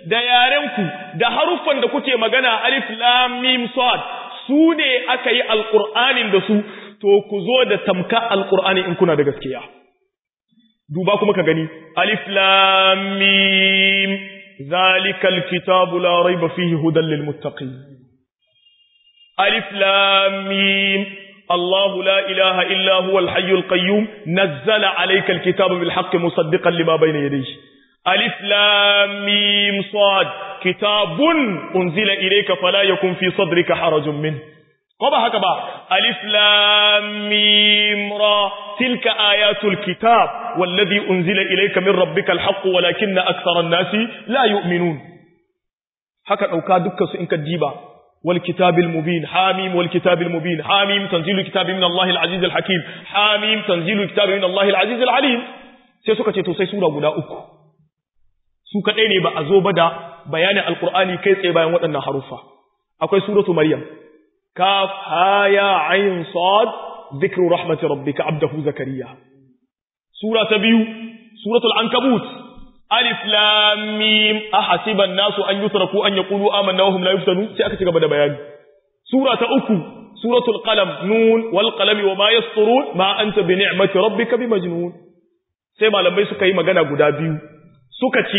da yarenku da haruffan da kuke magana alif lam mim sad su ne aka yi alqur'anin da su to ku zo da tamka alqur'ani in kuna da gaskiya duba kuma ka gani alif lam mim zalikal kitabu la rayba fihi hudan lil muttaqin alif lam mim الله لا إله إلا هو الحي القيوم نزل عليك الكتاب بالحق مصدقا لما بين يديه ألف لام ميم صاد كتاب أنزل إليك فلا يكن في صدرك حرج منه قبها كبا ألف لام ميم را تلك آيات الكتاب والذي أنزل إليك من ربك الحق ولكن أكثر الناس لا يؤمنون هكذا أوكادك سئنك الجيبا والكتاب المبين حاميم والكتاب المبين حاميم تنزيل الكتاب من الله العزيز الحكيم حاميم تنزيل الكتاب من الله العزيز العليم sai suka ce to sai sura guda uku su kadai ne ba a zo ba da bayanin alqur'ani kai tsaye bayan waɗannan haruffa akwai suratu maryam kaf ha ya ayn sad dhikru rahmati rabbika abdahu zakariya sura ta biyu suratul ankabut alif lam mim ahasiban nasu an yutraku an yaqulu amanna wa hum la yuftanun sai aka ci gaba da bayani sura ta uku suratul qalam nun wal qalami wama yasturun ma anta bi ni'mati rabbika bimajnun sai malamai suka yi magana guda biyu suka ce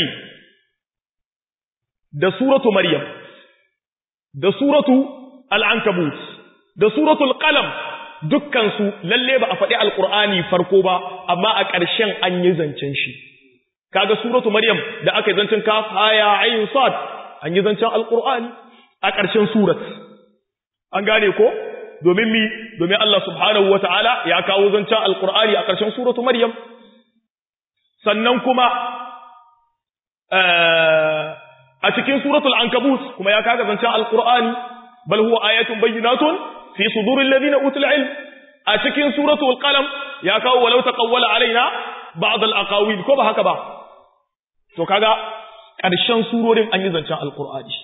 da suratu maryam da suratu al-ankabut da suratul qalam dukkan su lalle ba a faɗi alqur'ani farko ba amma a ƙarshen an yi zancen shi kaga suratu maryam da aka yi zancen kaf haya ayin sad an yi zancen alqur'ani a ƙarshen surat an gane ko domin mi domin Allah subhanahu wataala ya kawo zancen alqur'ani a ƙarshen suratu maryam sannan kuma a cikin suratul ankabut kuma ya kaga zancen alqur'ani bal huwa ayatun bayyinatun fi suduril ladina utul ilm a cikin suratul qalam ya kawo walau taqawwala alaina ba'd al-aqawil ko ba haka ba to kaga ƙarshen surorin an yi zancen alqur'ani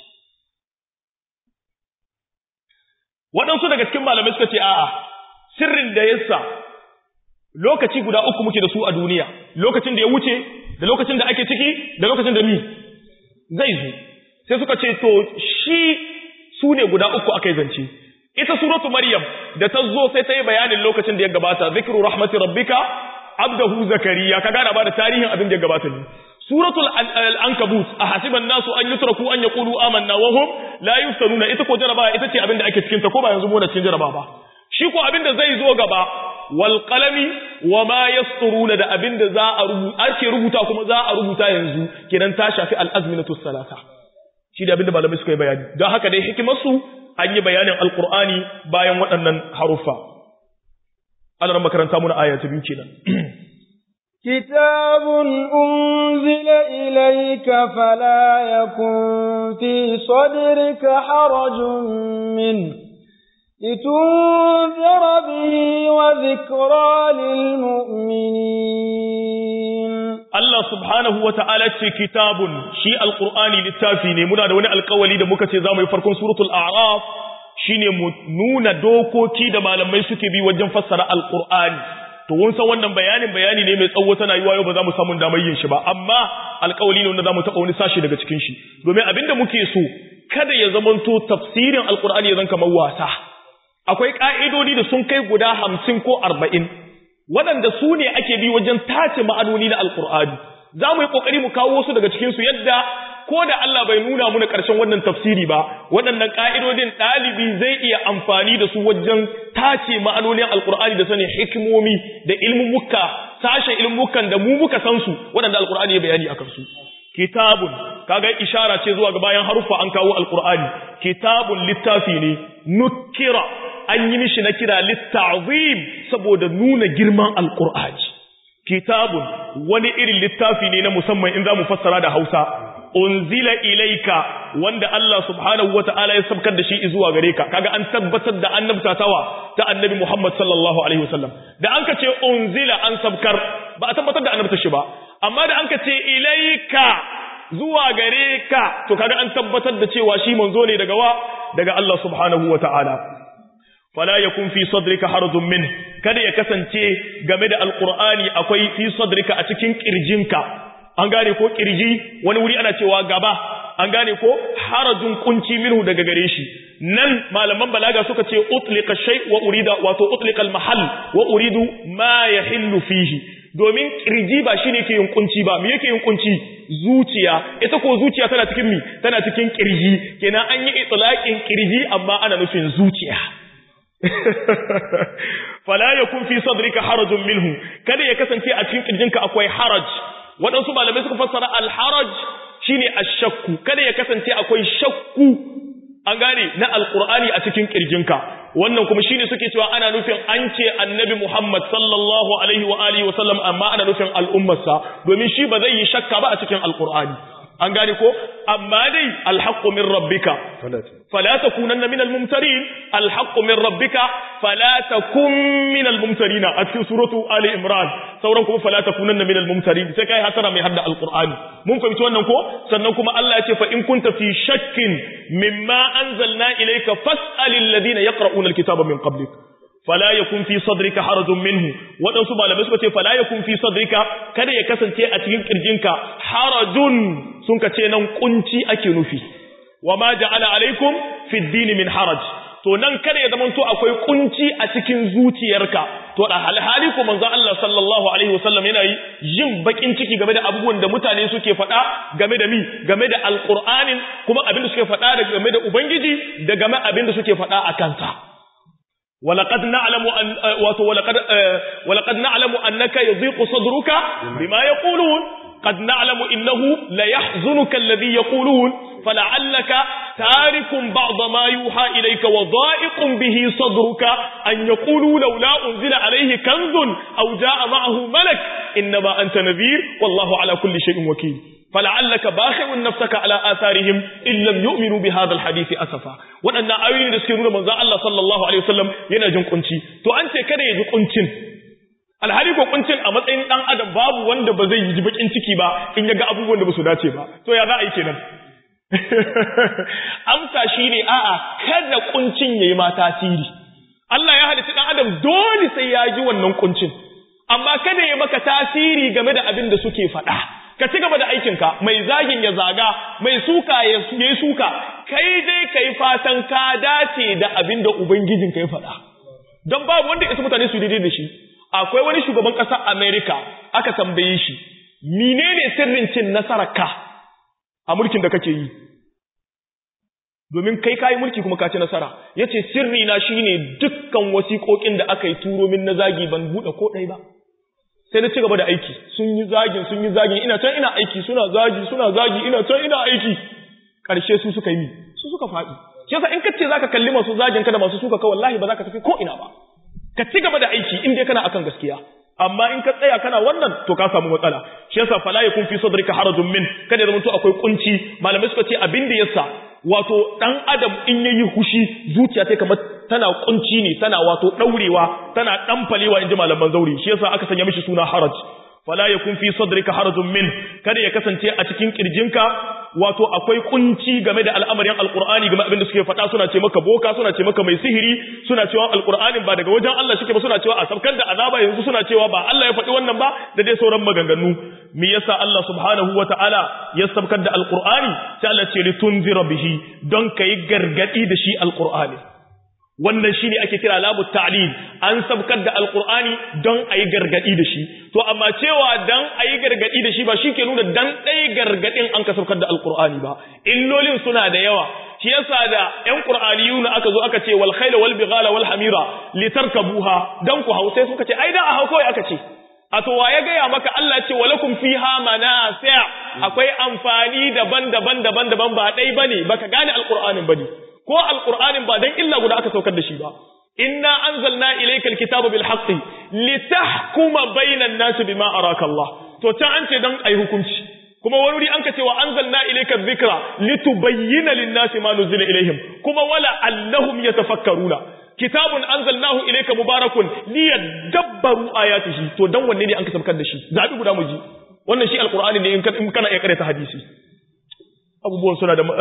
waɗansu daga cikin malamai suka ce a'a sirrin da yasa lokaci guda uku muke da su a duniya lokacin da ya wuce da lokacin da ake ciki da lokacin da mi zai zo sai suka ce to shi su ne guda uku aka yi zance ita suratu maryam da ta zo sai ta yi bayanin lokacin da ya gabata zikru rahmati rabbika abdahu zakariya ka gana ba da tarihin abin da ya gabata ne suratul al-ankabut ahasiban nasu an yutraku an yaqulu amanna wa hum la yuftanuna ita ko jaraba ita ce abin da ake cikin ta ko ba yanzu mu da cikin jaraba ba shi ko abin da zai zo gaba wal qalami wama yasturuna da abin da za a rubuta ake rubuta kuma za a rubuta yanzu kenan ta shafi al-azminatu salasa shi da abin da malamai suka yi bayani don haka dai hikimar su an yi bayanin alqur'ani bayan waɗannan haruffa Allah ran makaranta mu na aya ta biyu kenan كتاب أنزل إليك فلا يكن في صدرك حرج منه لتنذر به وذكرى للمؤمنين Allah subhanahu wa ta'ala ce kitabun shi alqur'ani littafi ne muna da wani alƙawali da muka ce zamu yi farkon suratul a'raf shine mu nuna dokoki da malamai suke bi wajen fassara alqur'ani to mun san wannan bayanin bayani ne mai tsawo tana yiwa yau ba za mu samu damar yin shi ba amma alƙawali ne wanda za mu taɓa wani sashi daga cikin shi domin abinda muke so kada ya zamanto tafsirin alqur'ani ya zan kamar wasa akwai ƙa'idodi da sun kai guda hamsin ko arba'in waɗanda su ne ake bi wajen tace ma'anoni na alqur'ani za mu yi ƙoƙari mu kawo su daga cikin su yadda ko da Allah bai nuna muna ƙarshen wannan tafsiri ba waɗannan ƙa'idodin ɗalibi zai iya amfani da su wajen tace ma'anonin alƙur'ani da sanin hikimomi da ilmummuka sashen ilmummukan da mu muka san su waɗanda alƙur'ani ya bayani akan su kitabun kaga ishara ce zuwa ga bayan haruffa an kawo alƙur'ani kitabun littafi ne nukira an yi mishi na kira litta'zim saboda nuna girman alƙur'ani kitabun wani irin littafi ne na musamman in za mu fassara da Hausa unzila ilaika wanda Allah subhanahu wata'ala ya sabkar da shi zuwa gare ka kaga an tabbatar da annabtatawa ta annabi Muhammad sallallahu alaihi wasallam da an ka ce unzila an sabkar ba a tabbatar da annabta shi ba amma da an ka ce ilaika zuwa gare ka to kaga an tabbatar da cewa shi manzo ne daga wa daga Allah subhanahu wata'ala fala yakun fi sadrika harajun min kada ya kasance game da alqur'ani akwai fi sadrika a cikin kirjinka an gane ko kirji wani wuri ana cewa gaba an gane ko harajun kunci minhu daga gare shi nan malaman balaga suka ce utliqa shay wa urida wato utliqa al-mahall wa uridu ma yahillu fihi domin kirji ba shine ke yin kunci ba me yake yin kunci zuciya ita ko zuciya tana cikin mi tana cikin kirji kenan an yi itlaqin kirji amma ana nufin zuciya fala yakun fi sadrika harajun minhu kada ya kasance a cikin kirjinka akwai haraj wadansu malamai suka fassara al-haraj shine ash-shakku kada ya kasance akwai shakku an gane na alqur'ani a cikin kirjinka wannan kuma shine suke cewa ana nufin an ce annabi Muhammad sallallahu alaihi wa alihi wa sallam amma ana nufin al'ummarsa domin shi ba zai yi shakka ba a cikin alqur'ani an gane ko amma dai alhaqqu min rabbika fala takunanna min almumtarin alhaqqu min rabbika fala takun min almumtarin a cikin suratu ali imran sauran kuma fala takunanna min almumtarin sai kai hasara mai hadda alqur'ani mun fahimci wannan ko sannan kuma Allah ya ce fa in kunta fi shakkin mimma anzalna ilayka fas'alil ladina yaqra'una alkitaba min qablik fala yakun fi sadrika harajun minhu wadansu malamai suka ce fala yakun fi sadrika kada ya kasance a cikin kirjinka harajun sun ka ce nan kunci ake nufi wama ja'ala alaikum fi ad-din min haraj to nan kada ya zama to akwai kunci a cikin zuciyarka to da halhali ko manzo Allah sallallahu alaihi wasallam yana yin bakin ciki game da abubuwan da mutane suke faɗa game da mi game da alqur'anin kuma abin da suke faɗa da game da ubangiji da game abin da suke faɗa akan sa ولقد نعلم أن ولقد ولقد نعلم أنك يضيق صدرك بما يقولون قد نعلم إنه ليحزنك الذي يقولون فلعلك تارك بعض ما يوحى إليك وضائق به صدرك أن يقولوا لولا أنزل عليه كنز أو جاء معه ملك إنما أنت نذير والله على كل شيء وكيل فلعلك باخع نفسك على آثارهم إن لم يؤمنوا بهذا الحديث أسفا وأن آيين يذكرون من الله صلى الله عليه وسلم ينجم قنشي تو أنت كده يجي قنشين alhali ko kuncin a matsayin dan adam babu wanda ba zai yi bakin ciki ba in ya ga abubuwan da ba su dace ba to ya za a yi kenan amsa shine a'a kada kuncin yayi ma tasiri Allah ya halitta dan adam dole sai ya ji wannan kuncin amma kada ya maka tasiri game da abin da suke faɗa ka ci gaba da aikinka mai zagin ya zaga mai suka ya yi suka kai dai kai fatan ka dace da abin da ubangijinka ya faɗa don babu wanda isa mutane su daidai da shi akwai wani shugaban ƙasar Amerika aka tambaye shi menene sirrin cin nasararka a mulkin da kake yi domin kai kai mulki kuma ka ci nasara yace sirri na shine dukkan wasiƙoƙin da aka yi turo min na zagi ban bude ko ɗaya ba sai na ci gaba da aiki sun yi zagin sun yi zagin ina can ina aiki suna zagi suna zagi ina can ina aiki karshe su suka yi su suka faɗi shi yasa in kace zaka kalli masu zagin ka da masu suka ka wallahi ba zaka tafi ko ina ba ka ci gaba da aiki in dai kana akan gaskiya amma in ka tsaya kana wannan to ka samu matsala shi yasa fala yakun fi sadrika harajun min kada zama to akwai kunci malamai suka ce abin da yasa wato dan adam in yayi hushi zuciya ta kamar tana kunci ne tana wato daurewa tana danfalewa inji malaman zauri shi yasa aka sanya mishi suna haraj fala yakun fi sadrika harajun min kada ya kasance a cikin kirjinka wato akwai kunci game da al'amarin alqur'ani game abin da suke faɗa suna ce maka boka suna ce maka mai sihiri suna cewa alqur'anin ba daga wajen Allah shike ba suna cewa a sabkar da azaba yanzu suna cewa ba Allah ya faɗi wannan ba da dai sauran maganganu me yasa Allah subhanahu wata'ala ya sabkar da alqur'ani sai Allah ce litunzira bihi don kai gargadi da shi alqur'ani wannan shine ake kira lamu ta'lil an sabkar da alqur'ani don ayi gargadi da shi to amma cewa dan ayi gargadi da shi ba shike nuna dan dai gargadin an ka sabkar da alqur'ani ba illolin suna da yawa shi yasa da ƴan qur'aniyuna aka zo aka ce wal khayla wal bighala wal hamira litarkabuha dan ku hausa suka ce ai dan a hau kawai aka ce a to waye ga ya maka Allah ce walakum fiha manasi' akwai amfani daban-daban daban-daban ba dai bane baka gane alqur'anin bane ko alqur'anin ba dan illa guda aka saukar da shi ba inna anzalna ilayka alkitaba bil haqqi litahkuma bainan nas bima araka Allah to ta an ce dan ai hukunci kuma wani wuri an ka ce wa anzalna ilayka dhikra litubayyana lin nas ma nuzila ilayhim kuma wala annahum yatafakkaruna kitabun anzalnahu ilayka mubarakun liyadabbaru ayatihi to dan wanne ne an ka saukar da shi zabi guda mu ji wannan shi alqur'ani ne in kana iya karanta hadisi abubuwan suna da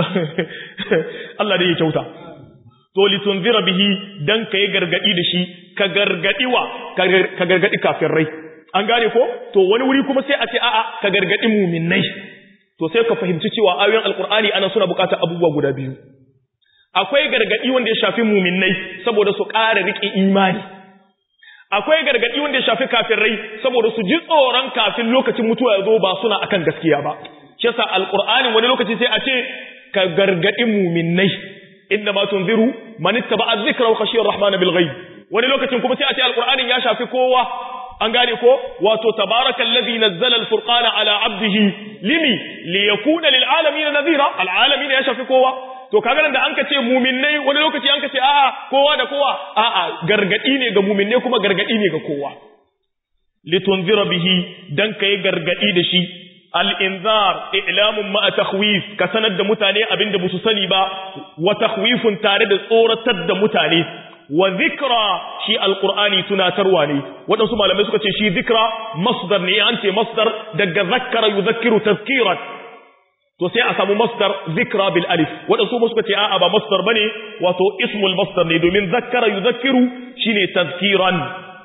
Allah da ya kyauta to litunzira bihi dan kai gargadi da shi ka gargadi wa ka gargadi kafirai an gane ko to wani wuri kuma sai a ce a'a ka gargadi mu'minnai to sai ka fahimci cewa ayoyin alqur'ani ana suna buƙatar abubuwa guda biyu akwai gargadi wanda ya shafi mu'minnai saboda su ƙara riƙe imani akwai gargadi wanda ya shafi kafirai saboda su ji tsoron kafin lokacin mutuwa ya zo ba suna akan gaskiya ba shi yasa alqur'ani wani lokaci sai a ce ka gargadi mu'minnai inna ma tunziru man ittaba'a adh-dhikra wa khashiya ar-rahmana bil ghaib wani lokacin kuma sai a ce alqur'anin ya shafi kowa an gane ko wato tabarakallazi nazzala al-furqana ala 'abdihi limi liyakuna lil alamin nadhira al alamin ya shafi kowa to kaga nan da an kace mu'minnai wani lokaci an kace a'a kowa da kowa a'a gargadi ne ga mu'minnai kuma gargadi ne ga kowa litunzira bihi dan kai gargadi da shi al-inzar i'lamun ma'a takhwif ka sanar da mutane abinda ba su sani ba wa takhwifun tare da tsoratar da mutane wa zikra shi alqur'ani tunatarwa ne wadansu malamai suka ce shi zikra masdar ne an ce masdar daga zakkara yuzakkiru tazkiran to sai a samu masdar zikra bil alif wadansu ba suka ce a'a ba masdar bane wato ismul masdar ne domin zakkara yuzakkiru shine tazkiran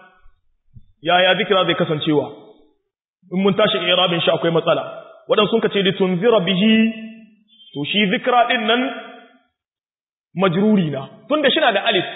yaya zikra zai kasancewa in mun tashi irabin shi akwai matsala wadansu sun kace litunzira bihi to shi zikra din nan majruri na tunda shi na da alif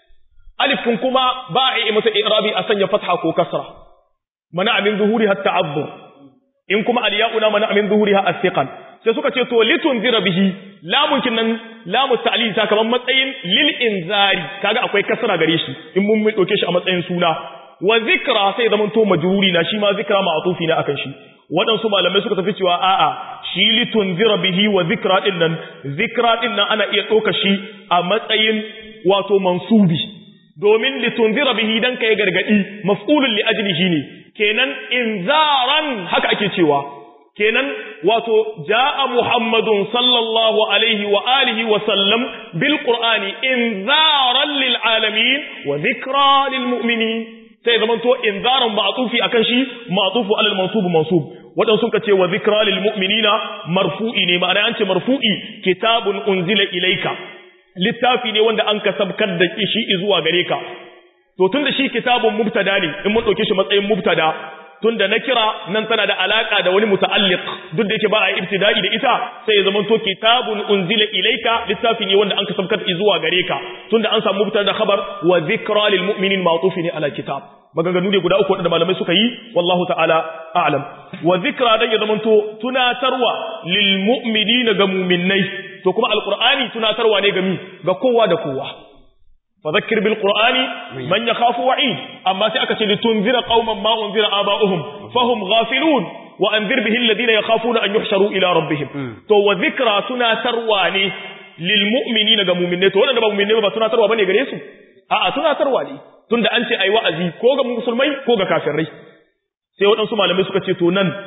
alif kun kuma ba a yi masa irabi a sanya fatha ko kasra mana min zuhuriha at-ta'azzur in kuma al-ya'una mana min zuhuriha as-siqal sai suka ce to litunzira bihi lamun kinnan lamu ta'lil ta kaman matsayin lil inzari kaga akwai kasra gare shi in mun mu dauke shi a matsayin suna wa zikra sai zaman to majruri na shi ma zikra ma'tufi na akan shi wadansu malamai suka tafi cewa a'a shi litunzira bihi wa zikra din nan zikra din nan ana iya dauka shi a matsayin wato mansubi domin litunzira bihi dan kai gargadi maf'ulun li ajlihi ne kenan inzaran haka ake cewa kenan wato jaa muhammadun sallallahu alaihi wa alihi wa sallam bil qur'ani inzaran lil alamin wa dhikra lil mu'minin sai zaman to inzaran ma'tufi akan shi ma'tufu alal mansub mansub wadan sun kace wa dhikra lil mu'minina marfu'i ne ma'ana an ce marfu'i kitabun unzila ilayka littafi ne wanda an kasabkar da shi zuwa gare ka to tunda shi kitabun mubtada ne in mun dauke shi matsayin mubtada tunda na kira nan tana da alaka da wani muta'alliq duk da yake ba a ibtida'i da ita sai ya zama to kitabun unzila ilayka littafi ne wanda an kasabkar zuwa gare ka tunda an samu mubtada da khabar wa dhikra lil mu'minin ma'tufin ala kitab maganganu ne guda uku da malamai suka yi wallahu ta'ala a'lam wa dhikra dan ya zama to tunatarwa lil mu'minina ga mu'minnai to kuma alqur'ani tunatarwa ne ga mi ga kowa da kowa fadhakkir bil qur'ani man yakhafu wa'id amma sai aka ce litunzira qauman ma unzira aba'uhum fahum ghafilun wa anzir bihi alladhina yakhafuna an yuhsharu ila rabbihim to wa dhikra tunatarwa ne lil mu'minina ga mu'minai to wanda ba mu'minai ba tunatarwa bane gare su a'a tunatarwa ne tunda an ce ai wa'azi ko ga musulmai ko ga kafirai sai wadansu malamai suka ce to nan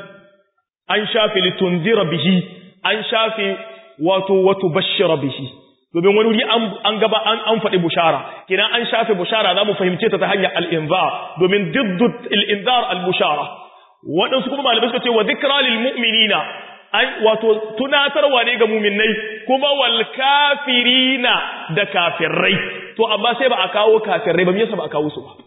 an shafe litunzira bihi an shafe wato wato bashira bihi domin wani wuri an gaba an an faɗi bushara kina an shafe bushara za mu fahimce ta ta hanyar al-inzar domin diddut al-inzar al-bushara waɗansu kuma malamai suka ce wa dhikra lil mu'minina an wato tunatarwa ne ga mu'minnai kuma wal kafirina da kafirai to amma sai ba a kawo kafirai ba me yasa ba a kawo su ba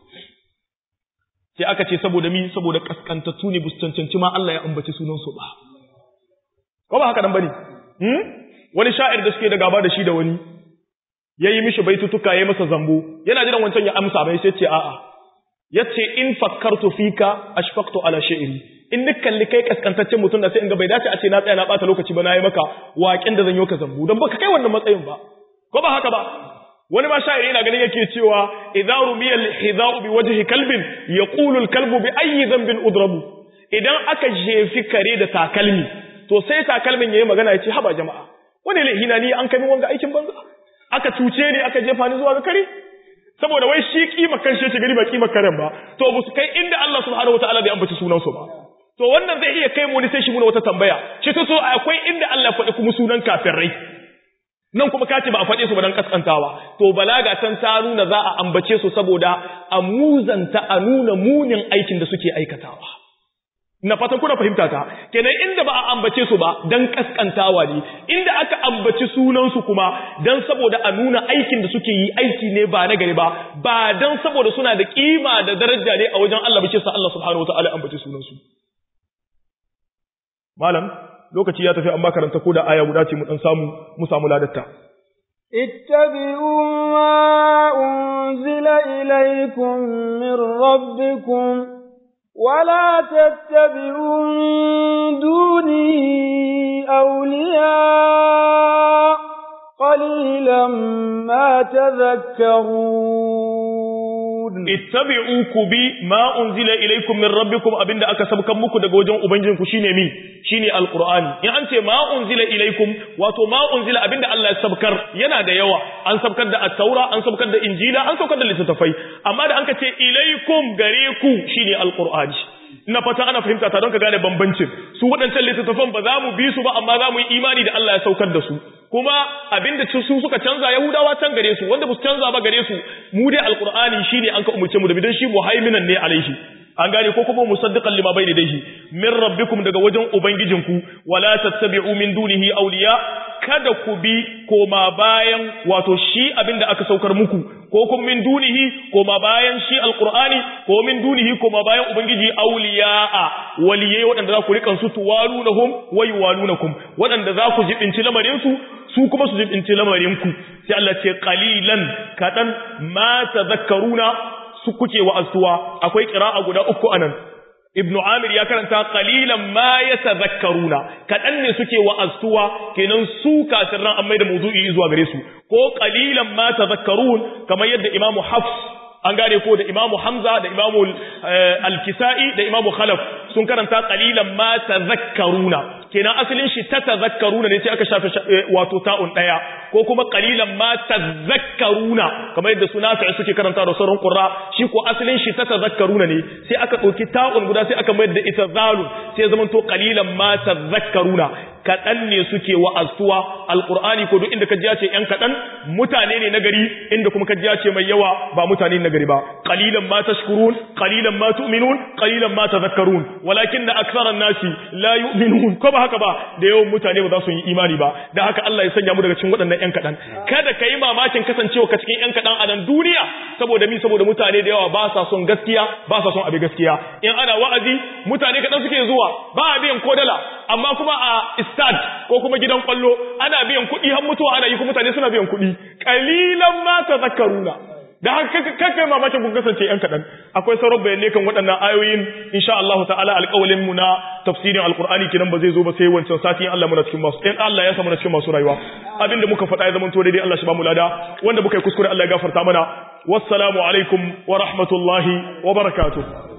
sai aka ce saboda mi saboda kaskantattu ne buscancanci ma Allah ya ambaci sunan su ba ko ba haka dan bane hmm? wani sha'ir da suke da gaba da shi da wani yayi mishi baitutuka yayi masa zambo yana jiran wancan ya amsa bai sai ce a'a yace in fakkartu fika ashfaqtu ala shi'ri in dukkan likai kaskantaccen mutum da sai in ga bai dace a ce na tsaya na bata lokaci ba nayi maka waƙin da zan yi ka zambo dan baka kai wannan matsayin ba ko ba haka ba wani ma sha'iri yana ganin yake cewa idza rumiya al-hidha'u bi wajhi kalbin yaqulu al-kalbu bi ayyi dhanbin udrabu idan aka jefi kare da takalmi to sai takalmin yayi magana yace haba jama'a wani lahina ni an kai min wanga aikin banza aka tuce ni aka jefa ni zuwa ga kare saboda wai shi kima kan shi gari ba kima karen ba to ba su kai inda Allah subhanahu wataala bai ambaci sunan su ba to wannan zai iya kai mu ne sai shi muna wata tambaya shi to so akwai inda Allah ya faɗi kuma sunan kafirai nan kuma kace ba a faɗe su ba dan kaskantawa to balaga tan ta nuna za a ambace su saboda a muzanta a nuna munin aikin da suke aikatawa na fatan kuna fahimta ta kenan inda ba a ambace su ba dan kaskantawa ne inda aka ambaci sunan su kuma dan saboda a nuna aikin da suke yi aiki ne ba na gari ba ba dan saboda suna da kima da daraja ne a wajen Allah bace sa Allah subhanahu wataala ambace sunan su malam lokaci ya tafi amma karanta ko da aya guda ce mu dan samu mu samu ladatta ittabi'u ma unzila ilaykum min rabbikum ولا تتبعوا من دونه أولياء قليلا ما تذكرون اتبعوا كبي ما أنزل إليكم من ربكم أبند أكسبكم مكو دقوجون أبنجنكو شيني مي شيني القرآن يعني أنت ما أنزل إليكم واتو ما أنزل أبند الله سبكر ينا دا يوا أن سبكر دا التوراة أن سبكر دا إنجيلا أن سبكر دا لستفاي أما دا أنك إليكم غريكو شيني القرآن ina fata ana fahimta ta don ka gane bambancin su waɗancan littattafan ba za mu bi su ba amma za mu yi imani da Allah ya saukar da su kuma abinda su suka canza yahudawa can gare su wanda ba su canza ba gare su mu dai alqur'ani shine an ka umurce mu da bidan shi muhaiminan ne alaihi an gane ko kuma musaddiqan lima bayna yadayhi min rabbikum daga wajen ubangijinku wala tattabi'u min dunihi awliya kada ku bi koma bayan wato shi abinda aka saukar muku ko kuma min dunihi koma bayan shi alqur'ani ko min dunihi koma bayan ubangiji awliya'a waliyai wadanda za ku rikan su tuwalunahum wa yuwalunakum wadanda za ku jibinci lamarin su su kuma su jibinci lamarin ku sai Allah ce qalilan kadan ma tadhakkaruna su kuke wa'azuwa akwai qira'a guda uku anan ibnu amir ya karanta qalilan ma yatadhakkaruna kadan ne suke wa'azuwa kenan su kafirran amma da mawdu'i zuwa gare su ko qalilan ma tadhakkarun kamar yadda imamu hafs an gane ko da imamu hamza da imamu al-kisai da imamu khalaf sun karanta qalilan ma tadhakkaruna kenan asalin shi ta tadhakkaruna ne sai aka shafe wato ta'un daya ko kuma qalilan ma tadhakkaruna kamar yadda sunafi suke karanta da sauran qurra shi ko asalin shi ta tadhakkaruna ne sai aka dauki ta'un guda sai aka mayar da ita zalun sai zaman to qalilan ma tadhakkaruna kadan ne suke wa'azuwa alqur'ani ko duk inda ka ji ya ce yan kadan mutane ne nagari inda kuma ka ji ya ce mai yawa ba mutane ne nagari ba qalilan ma tashkurun qalilan ma tu'minun qalilan ma tadhakkarun walakinna aktharan nasi la yu'minun ko ba haka ba da yawan mutane ba za su yi imani ba da haka Allah ya sanya mu daga cikin waɗannan ƴan kaɗan kada ka yi mamakin kasancewa ka cikin ƴan kaɗan a nan duniya saboda mi saboda mutane da yawa ba sa son gaskiya ba sa son abin gaskiya in ana wa'azi mutane kaɗan suke zuwa ba a biyan kodala amma kuma a stad ko kuma gidan kwallo ana biyan kuɗi har mutuwa ana yi kuma mutane suna biyan kuɗi qalilan ma tadhakkaruna da haka kakkai mamakin kun kasance ‘yan kaɗan akwai sauran bayanai kan waɗannan ayoyin insha Allah ta'ala alƙawalin mu na tafsirin alƙur'ani kenan ba zai zo ba sai wancan sati in Allah muna cikin masu in Allah ya samu na cikin masu rayuwa abinda muka faɗa ya zama to daidai Allah shi ba mu lada wanda muka yi kuskure Allah ya gafarta mana wassalamu alaikum wa rahmatullahi wa barakatuh